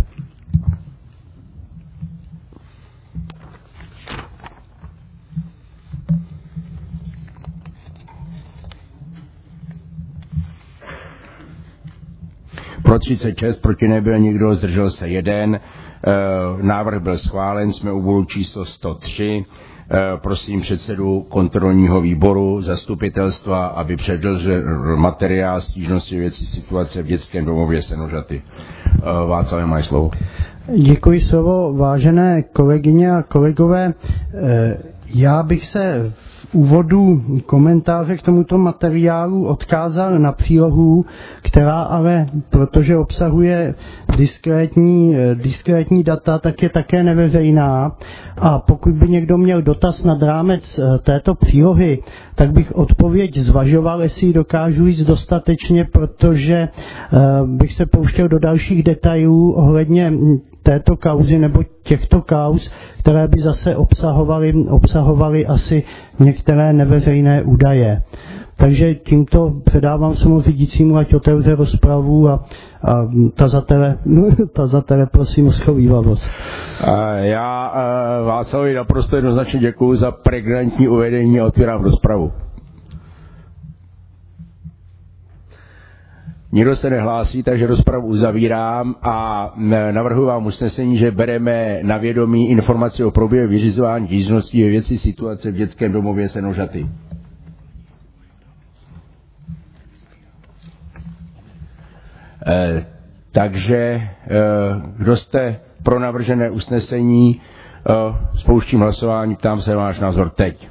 Pro 36, proti nebyl nikdo, zdržel se 1. Návrh byl schválen, jsme u bodu číslo 103. Prosím předsedu kontrolního výboru zastupitelstva, aby předložil materiál stížnosti věcí situace v dětském domově Senožaty. Václav, máš slovo. Děkuji slovo, vážené kolegyně a kolegové. Já bych se v úvodu komentáře k tomuto materiálu odkázal na přílohu, která ale, protože obsahuje diskrétní data, tak je také neveřejná. A pokud by někdo měl dotaz nad rámec této přílohy, tak bych odpověď zvažoval, jestli ji dokážu říct dostatečně, protože bych se pouštěl do dalších detailů ohledně této kauzy nebo těchto kauz, které by zase obsahovaly asi některé neveřejné údaje. Takže tímto předávám svému řídícímu, ať otevře rozpravu a tazatele prosím o schovívavost. Já Václavi naprosto jednoznačně děkuji za pregnantní uvedení a otvírám rozpravu. Nikdo se nehlásí, takže rozpravu uzavírám a navrhuji vám usnesení, že bereme na vědomí informaci o průběhu vyřizování stížností ve věci situace v dětském domově Senožaty. Takže kdo jste pro navržené usnesení, spouštím hlasování, ptám se váš názor teď.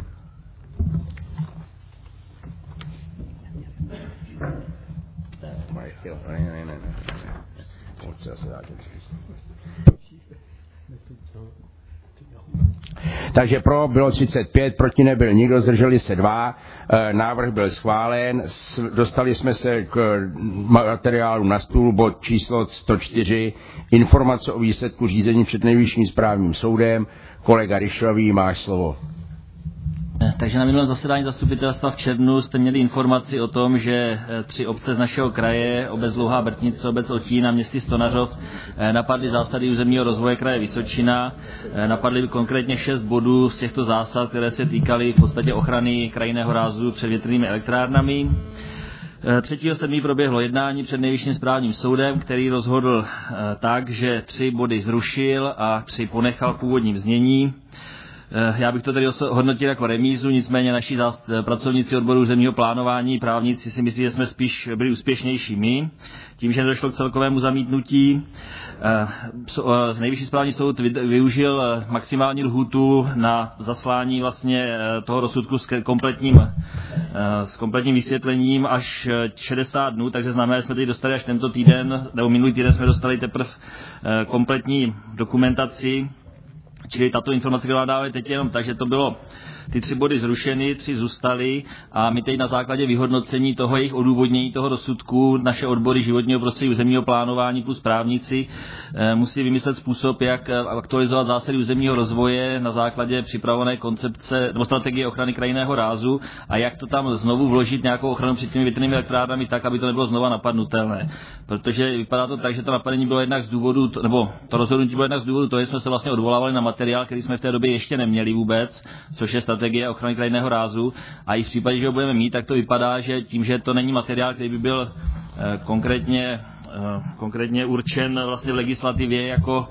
Takže pro bylo 35, proti nebyl nikdo, zdrželi se 2, návrh byl schválen, dostali jsme se k materiálu na stůl, bod číslo 104, informace o výsledku řízení před Nejvyšším správním soudem. Kolega Ryšlavý, máš slovo. Takže na minulém zasedání zastupitelstva v červnu jste měli informaci o tom, že 3 obce z našeho kraje, obec Dlouhá Brtnice, obec Otín a město Stonařov, napadly zásady územního rozvoje kraje Vysočina. Napadly konkrétně 6 bodů z těchto zásad, které se týkaly v podstatě ochrany krajinného rázu před větrnými elektrárnami. 3.7. proběhlo jednání před Nejvyšším správním soudem, který rozhodl tak, že 3 body zrušil a 3 ponechal v původním znění. Já bych to tedy hodnotil jako remízu, nicméně naši pracovníci odboru územního plánování, právníci si myslí, že jsme spíš byli úspěšnější my, tím, že nedošlo k celkovému zamítnutí. Nejvyšší správní soud využil maximální lhůtu na zaslání vlastně toho rozsudku s kompletním vysvětlením až 60 dnů, takže znamená, že jsme teď dostali až tento týden, nebo minulý týden jsme dostali teprve kompletní dokumentaci. Čili tato informace, kterou dáváme teď jenom tak, že to bylo ty 3 body zrušeny, 3 zůstaly a my teď na základě vyhodnocení toho jejich odůvodnění toho rozsudku naše odbory životního prostředí, územního plánování plus právníci musí vymyslet způsob, jak aktualizovat zásady územního rozvoje na základě připravené koncepce nebo strategie ochrany krajinného rázu a jak to tam znovu vložit nějakou ochranu před těmi větrnými elektrárnami tak, aby to nebylo znova napadnutelné. Protože vypadá to tak, že to napadení bylo jednak z důvodu, nebo to rozhodnutí bylo jednak z důvodu toho, že jsme se vlastně odvolávali na materiál, který jsme v té době ještě neměli vůbec, což je strategie ochrany krajinného rázu. A i v případě, že ho budeme mít, tak to vypadá, že tím, že to není materiál, který by byl konkrétně určen vlastně v legislativě jako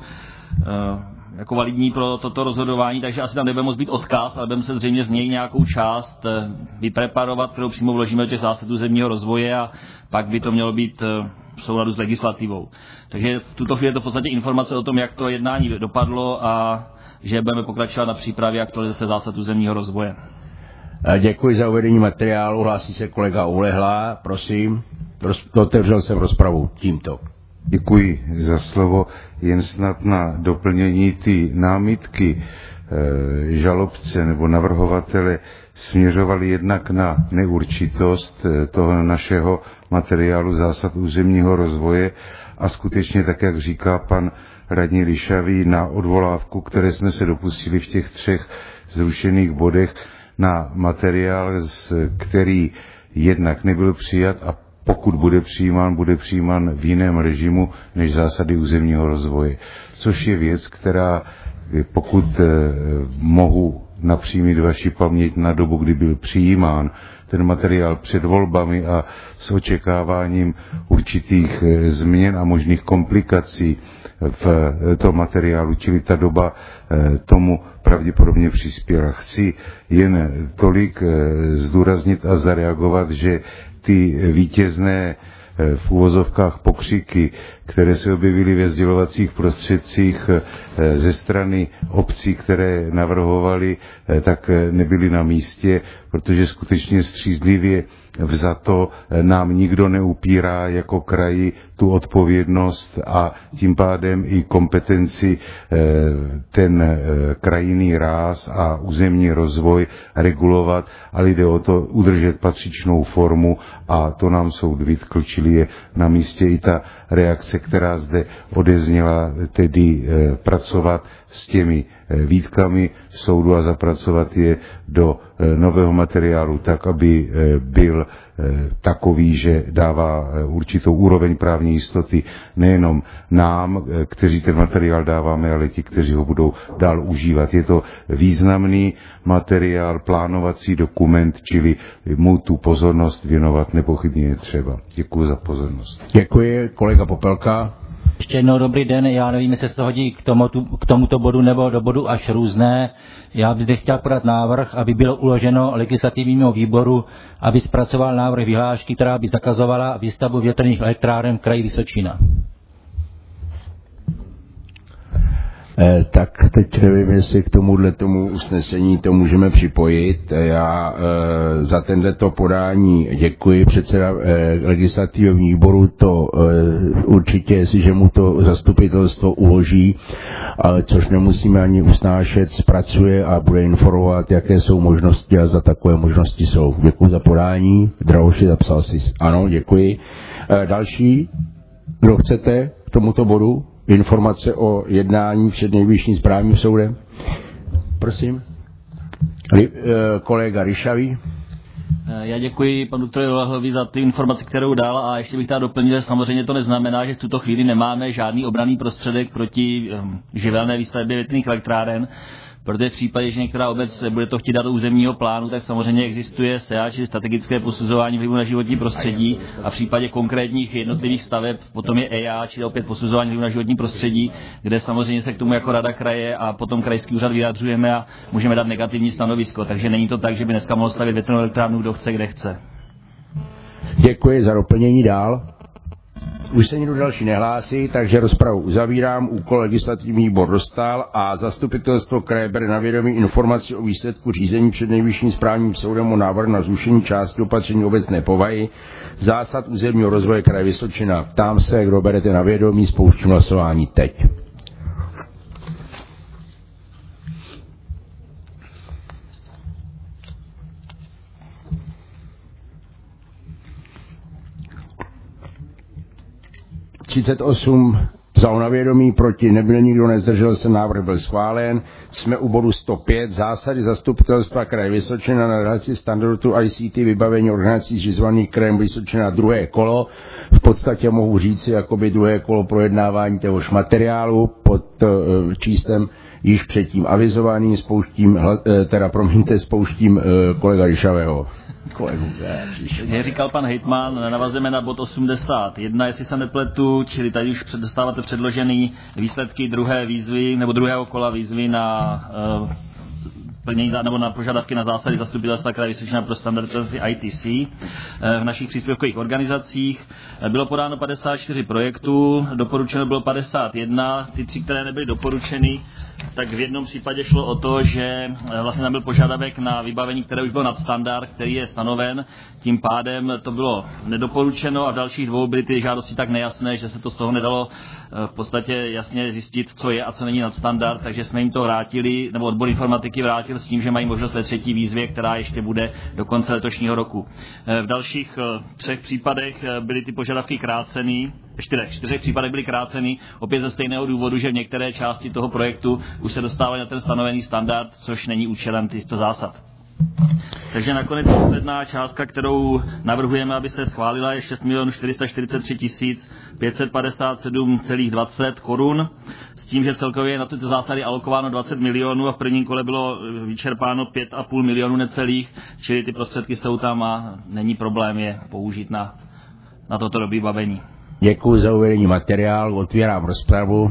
validní pro toto rozhodování, takže asi tam nebude moct být odkaz, ale budeme se zřejmě z něj nějakou část vypreparovat, kterou přímo vložíme do těch zásad územního rozvoje a pak by to mělo být v souladu s legislativou. Takže v tuto chvíli je to v podstatě informace o tom, jak to jednání dopadlo a že budeme pokračovat na přípravě aktualizace zásad územního rozvoje. Děkuji za uvedení materiálu. Hlásí se kolega Ulehla, prosím. Otevřel jsem rozpravu tímto. Děkuji za slovo. Jen snad na doplnění ty námitky žalobce nebo navrhovatele směřovaly jednak na neurčitost toho našeho materiálu zásad územního rozvoje a skutečně tak, jak říká pan radní Ryšavý, na odvolávku, které jsme se dopustili v těch 3 zrušených bodech na materiál, který jednak nebyl přijat a pokud bude přijímán v jiném režimu než zásady územního rozvoje. Což je věc, která, pokud mohu napřímit vaši paměť na dobu, kdy byl přijímán ten materiál před volbami a s očekáváním určitých změn a možných komplikací v tom materiálu, čili ta doba tomu pravděpodobně přispěla. Chci jen tolik zdůraznit a zareagovat, že ty vítězné v uvozovkách pokřiky, které se objevily ve sdělovacích prostředcích ze strany obcí, které navrhovaly, tak nebyly na místě, protože skutečně střízlivě vzato nám nikdo neupírá jako kraji tu odpovědnost a tím pádem i kompetenci ten krajinný ráz a územní rozvoj regulovat, ale jde o to udržet patřičnou formu a to nám soud vytkl, čili je na místě i ta reakce, která zde odezněla, tedy pracovat s těmi výtkami soudu a zapracovat je do nového materiálu tak, aby byl takový, že dává určitou úroveň právní jistoty nejenom nám, kteří ten materiál dáváme, ale ti, kteří ho budou dál užívat. Je to významný materiál, plánovací dokument, čili mu tu pozornost věnovat nepochybně je třeba. Děkuji za pozornost. Děkuji, kolega Popelka. Ještě jednou dobrý den, já nevím, jestli se to hodí k tomuto bodu nebo do bodu až různé. Já bych zde chtěl podat návrh, aby bylo uloženo legislativnímu výboru, aby zpracoval návrh vyhlášky, která by zakazovala výstavbu větrných elektráren v kraji Vysočina. Tak teď nevím, jestli k tomu usnesení to můžeme připojit. Já za tento podání děkuji. Předseda legislativního výboru to určitě, jestliže mu to zastupitelstvo uloží, což nemusíme ani usnášet, zpracuje a bude informovat, jaké jsou možnosti a za takové možnosti jsou. Děkuji za podání. Drahoši, zapsal jsi. Ano, děkuji. Další, kdo chcete k tomuto bodu? Informace o jednání před Nejvyšším správním soudem. Prosím. Kolega Ryšavý. Já děkuji panu doktorovi Dolehlovi za ty informace, kterou dal, a ještě bych tady doplnil, že samozřejmě to neznamená, že v tuto chvíli nemáme žádný obranný prostředek proti živelné výstavbě větrných elektráren, protože v případě, že některá obec bude to chtít dát do územního plánu, tak samozřejmě existuje SEA, čili strategické posuzování vlivu na životní prostředí, a v případě konkrétních jednotlivých staveb potom je EIA, čili opět posuzování vlivu na životní prostředí, kde samozřejmě se k tomu jako rada kraje a potom krajský úřad vyjadřujeme a můžeme dát negativní stanovisko. Takže není to tak, že by dneska mohl stavět větrnou elektrárnu kdo chce, kde chce. Děkuji za doplnění dál. Už se nikdo další nehlásí, takže rozpravu uzavírám. Úkol legislativní výbor dostal a zastupitelstvo kraje bere na vědomí informaci o výsledku řízení před Nejvyšším správním soudem o návrh na zrušení části opatření obecné povahy zásad územního rozvoje kraje Vysočina. Ptám se, kdo berete na vědomí, spouštím hlasování teď. Vzal na vědomí, proti nebyl nikdo, nezdržel se, návrh byl schválen. Jsme u bodu 105, zásady zastupitelstva kraje Vysočina na realizaci standardu ICT vybavení organizací zřizovaných krajem Vysočina druhé kolo. V podstatě mohu říci, jakoby druhé kolo projednávání téhož materiálu pod číslem již předtím avizovaným, spouštím kolega Ryšavého. Jak říkal pan hejtman, navazujeme na bod 81, jestli se nepletu, čili tady už dostáváte předložený výsledky druhé výzvy, nebo druhého kola výzvy na plnění nebo na požadavky na zásady zastupitelstva kraje Vysočina pro standardizaci ITC v našich příspěvkových organizacích. Bylo podáno 54 projektů, doporučeno bylo 51, ty 3, které nebyly doporučeny, tak v jednom případě šlo o to, že vlastně tam byl požadavek na vybavení, které už bylo nadstandard, který je stanoven, tím pádem to bylo nedoporučeno, a v dalších dvou byly ty žádosti tak nejasné, že se to z toho nedalo v podstatě jasně zjistit, co je a co není nadstandard, takže jsme jim to vrátili, nebo odbor informatiky vrátil s tím, že mají možnost ve třetí výzvě, která ještě bude do konce letošního roku. V dalších 3 případech byly ty požadavky kráceny, 4 případech byly kráceny, opět ze stejného důvodu, že v některé části toho projektu už se dostávají na ten stanovený standard, což není účelem těchto zásad. Takže nakonec posledná částka, kterou navrhujeme, aby se schválila, je 6 443 557,20 korun, s tím, že celkově je na tyto zásady alokováno 20 milionů a v prvním kole bylo vyčerpáno 5,5 milionů necelých, čili ty prostředky jsou tam a není problém je použít na toto vybavení. Děkuji za uvedení materiálu, otvírám rozpravu.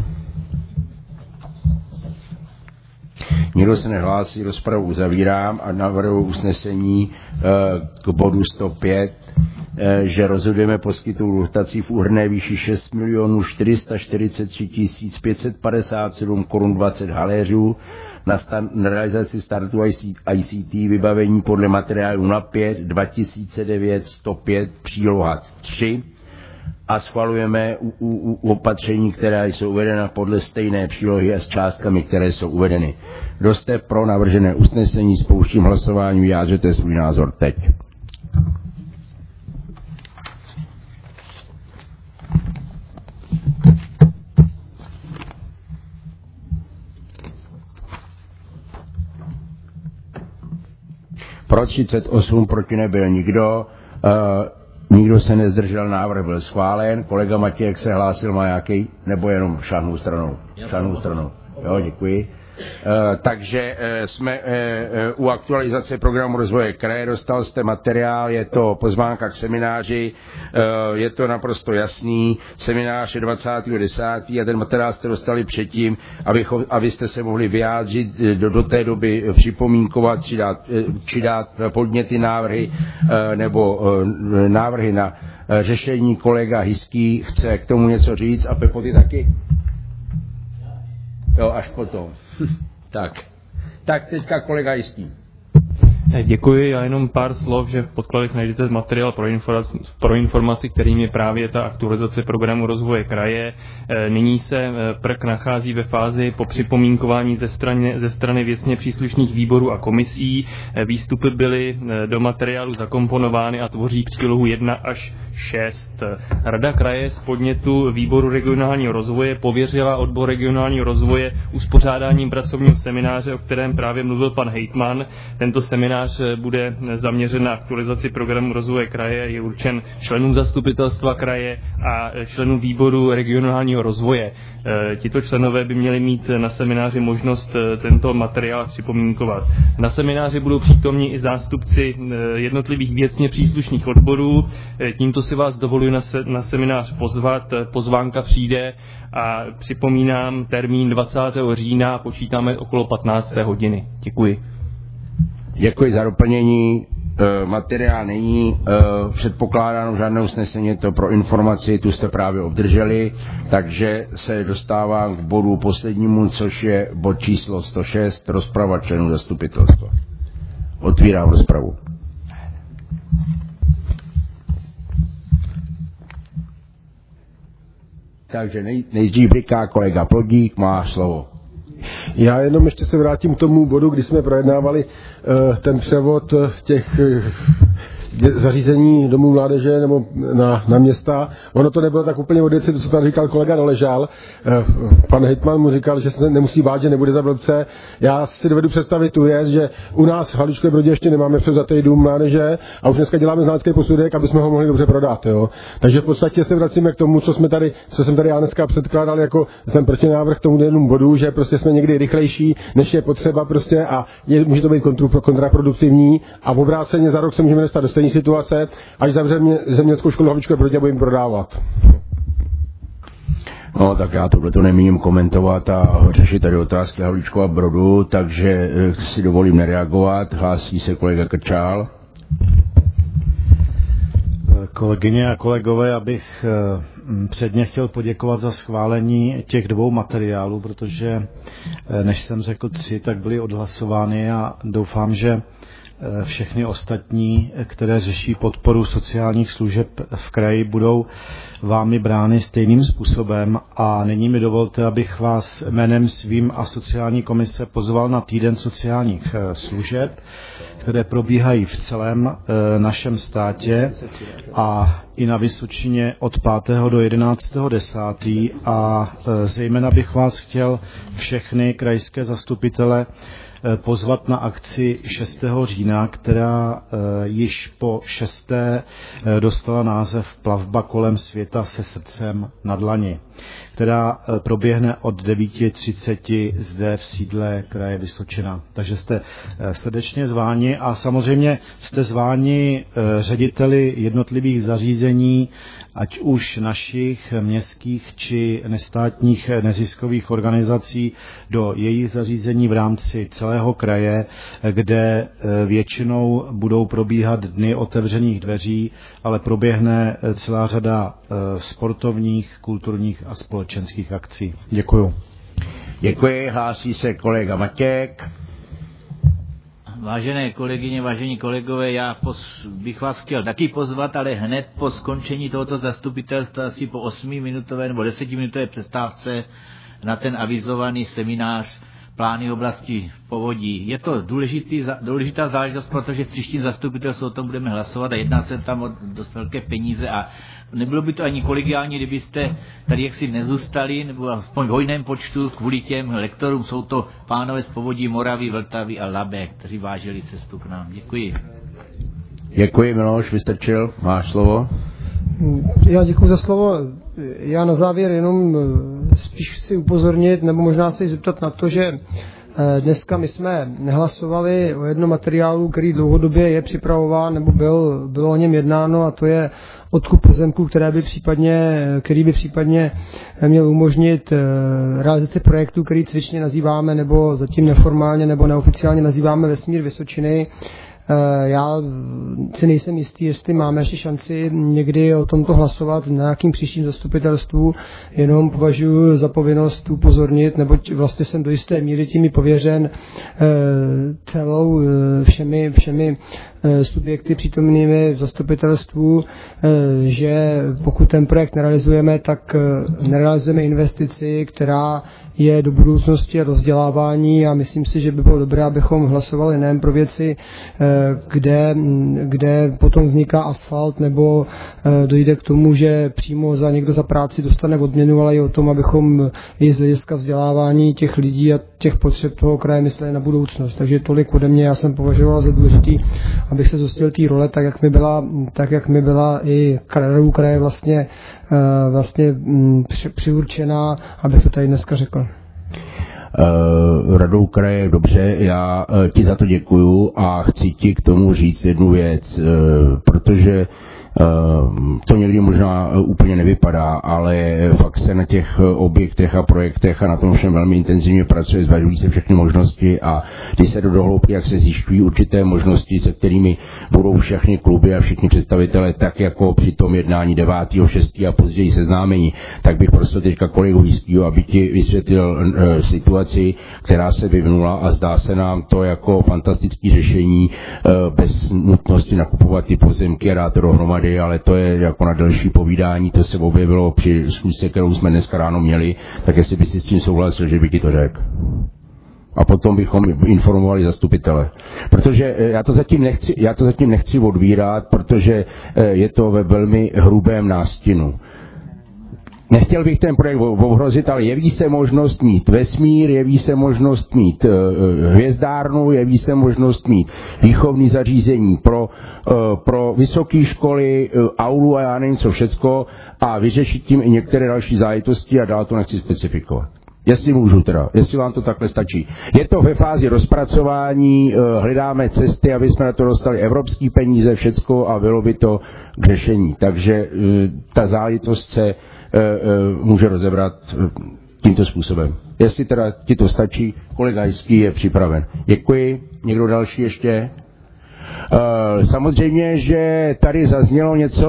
Nikdo se nehlásí, rozpravu uzavírám a navrhuji usnesení k bodu 105, že rozhodujeme poskytnout dotací v úhrnné výši 6 443 557 korun 20 haléřů na realizaci startu ICT vybavení podle materiálu 05 2009 105 příloha 3 a schvalujeme u opatření, která jsou uvedena podle stejné přílohy a s částkami, které jsou uvedeny. Kdo jste pro navržené usnesení, spouštím hlasování, vyjádřete svůj názor teď. Pro 38, proti nebyl nikdo. Nikdo se nezdržel, návrh byl schválen. Kolega Matějek se hlásil, má nějaký, nebo jenom šáhnou stranou? Šáhnou stranou. Jo, děkuji. Takže jsme u aktualizace programu rozvoje kraje, dostal jste materiál, je to pozvánka k semináři, je to naprosto jasný, seminář je 20.10. a ten materiál jste dostali předtím, abyste se mohli vyjádřit do té doby, připomínkovat, či dát podněty návrhy nebo návrhy na řešení. Kolega Hiský chce k tomu něco říct a Pepo, ty taky? Jo, až potom. Tak teďka kolega Jistý. Děkuji, já jenom pár slov, že v podkladech najdete materiál pro informaci, kterým je právě ta aktualizace programu rozvoje kraje. Nyní se PRK nachází ve fázi po připomínkování ze strany věcně příslušných výborů a komisí. Výstupy byly do materiálu zakomponovány a tvoří přílohu 1 až 6. Rada kraje z podnětu výboru regionálního rozvoje pověřila odbor regionálního rozvoje uspořádáním pracovního semináře, o kterém právě mluvil pan hejtman. Tento seminář bude zaměřen na aktualizaci programu rozvoje kraje, je určen členům zastupitelstva kraje a členům výboru regionálního rozvoje. Tito členové by měli mít na semináři možnost tento materiál připomínkovat. Na semináři budou přítomni i zástupci jednotlivých věcně příslušných odborů. Tímto si vás dovoluji na seminář pozvat. Pozvánka přijde a připomínám termín 20. října, počítáme okolo 15. hodiny. Děkuji. Děkuji za doplnění. Materiál není předpokládáno žádné usnesení, je to pro informaci, tu jste právě obdrželi, takže se dostávám k bodu poslednímu, což je bod číslo 106, rozprava členů zastupitelstva. Otvírám rozpravu. Takže nejdřív říká kolega Plodík, má slovo. Já jenom ještě se vrátím k tomu bodu, kdy jsme projednávali ten převod těch zařízení domů mládeže nebo na města. Ono to nebylo tak úplně od věci, to, co tam říkal kolega Doležal. Pan hejtman mu říkal, že se nemusí bát, že nebude za blbce. Já si dovedu představit tu věc, že u nás v Havlíčkové Brodě ještě nemáme převzatý dům mládeže a už dneska děláme znalecký posudek, aby jsme ho mohli dobře prodat. Jo. Takže v podstatě se vracíme k tomu, co jsem tady já dneska předkládal jako ten protinávrh k tomu jednomu bodu, že prostě jsme někdy rychlejší, než je potřeba prostě a může to být kontraproduktivní a v obráceně za rok se můžeme dostat do stejné situace, až zavřeme zemědělskou školu Havlíčkové Brodě a budeme prodávat. No, tak já tohle to nemíním komentovat a řešit tady otázky Havlíčkova Brodu, takže si dovolím nereagovat. Hlásí se kolega Krčál. Kolegyně a kolegové, já bych předně chtěl poděkovat za schválení těch 2 materiálů, protože než jsem řekl 3, tak byly odhlasovány a doufám, že všechny ostatní, které řeší podporu sociálních služeb v kraji, budou vámi brány stejným způsobem. A nyní mi dovolte, abych vás jménem svým a sociální komise pozval na týden sociálních služeb, které probíhají v celém našem státě a i na Vysočině od 5. do 11.10. A zejména bych vás chtěl všechny krajské zastupitele pozvat na akci 6. října, která již po 6. dostala název Plavba kolem světa se srdcem na dlani, která proběhne od 9:30 zde v sídle kraje Vysočina. Takže jste srdečně zváni a samozřejmě jste zváni řediteli jednotlivých zařízení, ať už našich městských či nestátních neziskových organizací, do jejich zařízení v rámci celého kraje, kde většinou budou probíhat dny otevřených dveří, ale proběhne celá řada sportovních, kulturních a společenských akcí. Děkuju. Děkuji, hlásí se kolega Matěk. Vážené kolegyně, vážení kolegové, já bych vás chtěl taky pozvat, ale hned po skončení tohoto zastupitelstva, asi po 8minutové nebo 10minutové přestávce na ten avizovaný seminář plány oblasti povodí. Je to důležitá záležitost, protože v příštím zastupitelstvu o tom budeme hlasovat a jedná se tam o dost velké peníze a nebylo by to ani kolegiální, kdybyste tady jaksi nezůstali, nebo aspoň v hojném počtu kvůli těm lektorům. Jsou to pánové z Povodí, Moravy, Vltavy a Labe, kteří vážili cestu k nám. Děkuji. Děkuji, Miloš Vystrčil, máš slovo. Já děkuji za slovo. Já na závěr jenom spíš chci upozornit, nebo možná se zeptat na to, že dneska my jsme nehlasovali o jednom materiálu, který dlouhodobě je připravován, nebo bylo o něm jednáno, a to je odkup pozemků, který by případně měl umožnit realizaci projektu, který cvičně nazýváme, nebo zatím neformálně nebo neoficiálně nazýváme Vesmír Vysočiny. Já si nejsem jistý, jestli máme ještě šanci někdy o tomto hlasovat na nějakým příštím zastupitelstvu, jenom považuji za povinnost upozornit, neboť vlastně jsem do jisté míry tím pověřen všemi subjekty přítomnými v zastupitelstvu, že pokud ten projekt nerealizujeme, tak nerealizujeme investici, která je do budoucnosti a do vzdělávání, a myslím si, že by bylo dobré, abychom hlasovali nejen pro věci, kde potom vzniká asfalt nebo dojde k tomu, že přímo někdo za práci dostane odměnu, ale i o tom, abychom i z hlediska vzdělávání těch lidí a těch potřeb toho kraje mysleli na budoucnost. Takže tolik ode mě. Já jsem považoval za důležitý, abych se zhostil té role, tak jak mi byla i Radou kraje vlastně přiurčená, abych to tady dneska řekl. Radou kraje, dobře, já ti za to děkuju a chci ti k tomu říct jednu věc, protože to někdy možná úplně nevypadá, ale fakt se na těch objektech a projektech a na tom všem velmi intenzivně pracuje, zvažují se všechny možnosti a když se do hloubky, jak se zjišťují určité možnosti, se kterými budou všechny kluby a všichni představitelé, tak jako při tom jednání 9.6. a později seznámení, tak bych prostě teďka kolegu Výskýho, aby ti vysvětlil situaci, která se vyvinula a zdá se nám to jako fantastické řešení bez nutnosti nakupovat ty pozemky a dát to dohromady, ale to je jako na delší povídání, to se objevilo při schůzce, kterou jsme dneska ráno měli, tak jestli by si s tím souhlasil, že by ti to řekl. A potom bychom informovali zastupitele. Protože já to zatím nechci odvírat, protože je to ve velmi hrubém nástinu. Nechtěl bych ten projekt ohrozit, ale jeví se možnost mít vesmír, jeví se možnost mít hvězdárnu, jeví se možnost mít výchovní zařízení pro vysoké školy, aulu a já nevím co všecko a vyřešit tím i některé další záležitosti a dál to nechci specifikovat. Jestli můžu teda, jestli vám to takhle stačí. Je to ve fázi rozpracování, hledáme cesty, aby jsme na to dostali evropské peníze, všecko a bylo by to k řešení. Takže ta záležitost se může rozebrat tímto způsobem. Jestli teda ti to stačí, kolega Jiský je připraven. Děkuji. Někdo další ještě? Samozřejmě, že tady zaznělo něco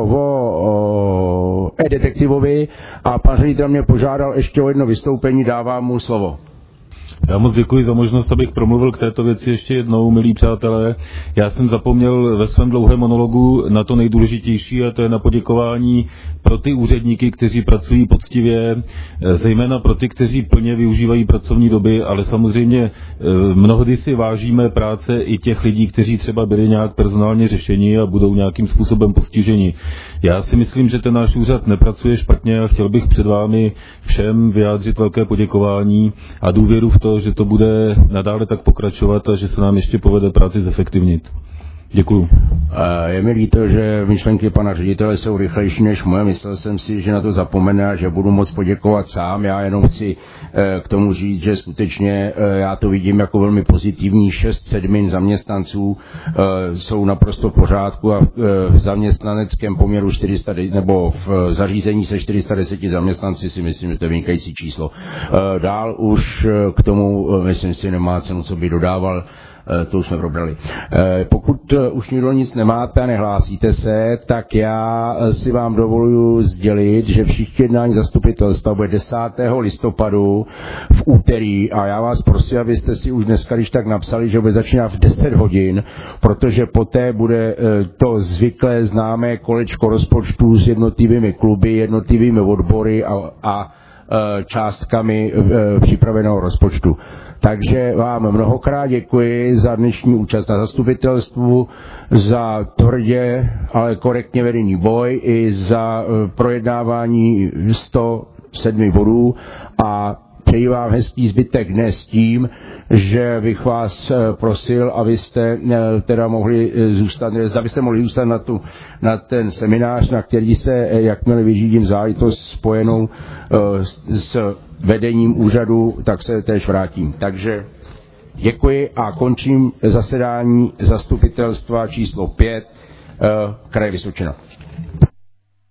o e-detektivovi a pan ředitel mě požádal ještě o jedno vystoupení, dávám mu slovo. Já moc děkuji za možnost, abych promluvil k této věci ještě jednou, milí přátelé. Já jsem zapomněl ve svém dlouhém monologu na to nejdůležitější, a to je na poděkování pro ty úředníky, kteří pracují poctivě, zejména pro ty, kteří plně využívají pracovní doby, ale samozřejmě mnohdy si vážíme práce i těch lidí, kteří třeba byli nějak personálně řešeni a budou nějakým způsobem postiženi. Já si myslím, že ten náš úřad nepracuje špatně a chtěl bych před vámi všem vyjádřit velké poděkování a důvěru v to, že to bude nadále tak pokračovat a že se nám ještě povede práci zefektivnit. Děkuju. Je mi líto, že myšlenky pana ředitele jsou rychlejší než moje. Myslel jsem si, že na to zapomene a že budu moc poděkovat sám. Já jenom chci k tomu říct, že skutečně já to vidím jako velmi pozitivní. 6/7 zaměstnanců jsou naprosto v pořádku a v zaměstnaneckém poměru 400, nebo v zařízení se 410 zaměstnanci si myslím, že to je vynikající číslo. Dál už k tomu, myslím si, nemá cenu, co by dodával. To už jsme probrali. Pokud už nikdo nic nemáte a nehlásíte se, tak já si vám dovoluji sdělit, že příští jednání zastupitelstva bude 10. listopadu v úterý a já vás prosím, abyste si už dneska, když tak napsali, že bude začínat v 10 hodin, protože poté bude to zvyklé známé kolečko rozpočtů s jednotlivými kluby, jednotlivými odbory a částkami připraveného rozpočtu. Takže vám mnohokrát děkuji za dnešní účast na zastupitelstvu, za tvrdě, ale korektně vedený boj i za projednávání 107 bodů a přeji vám hezký zbytek dne s tím, že bych vás prosil, abyste teda mohli zůstat, zda byste mohli zůstat na ten seminář, na který se, jakmile vyřídím záležitost spojenou s vedením úřadu, tak se též vrátím. Takže děkuji a končím zasedání zastupitelstva číslo 5 kraje Vysočina.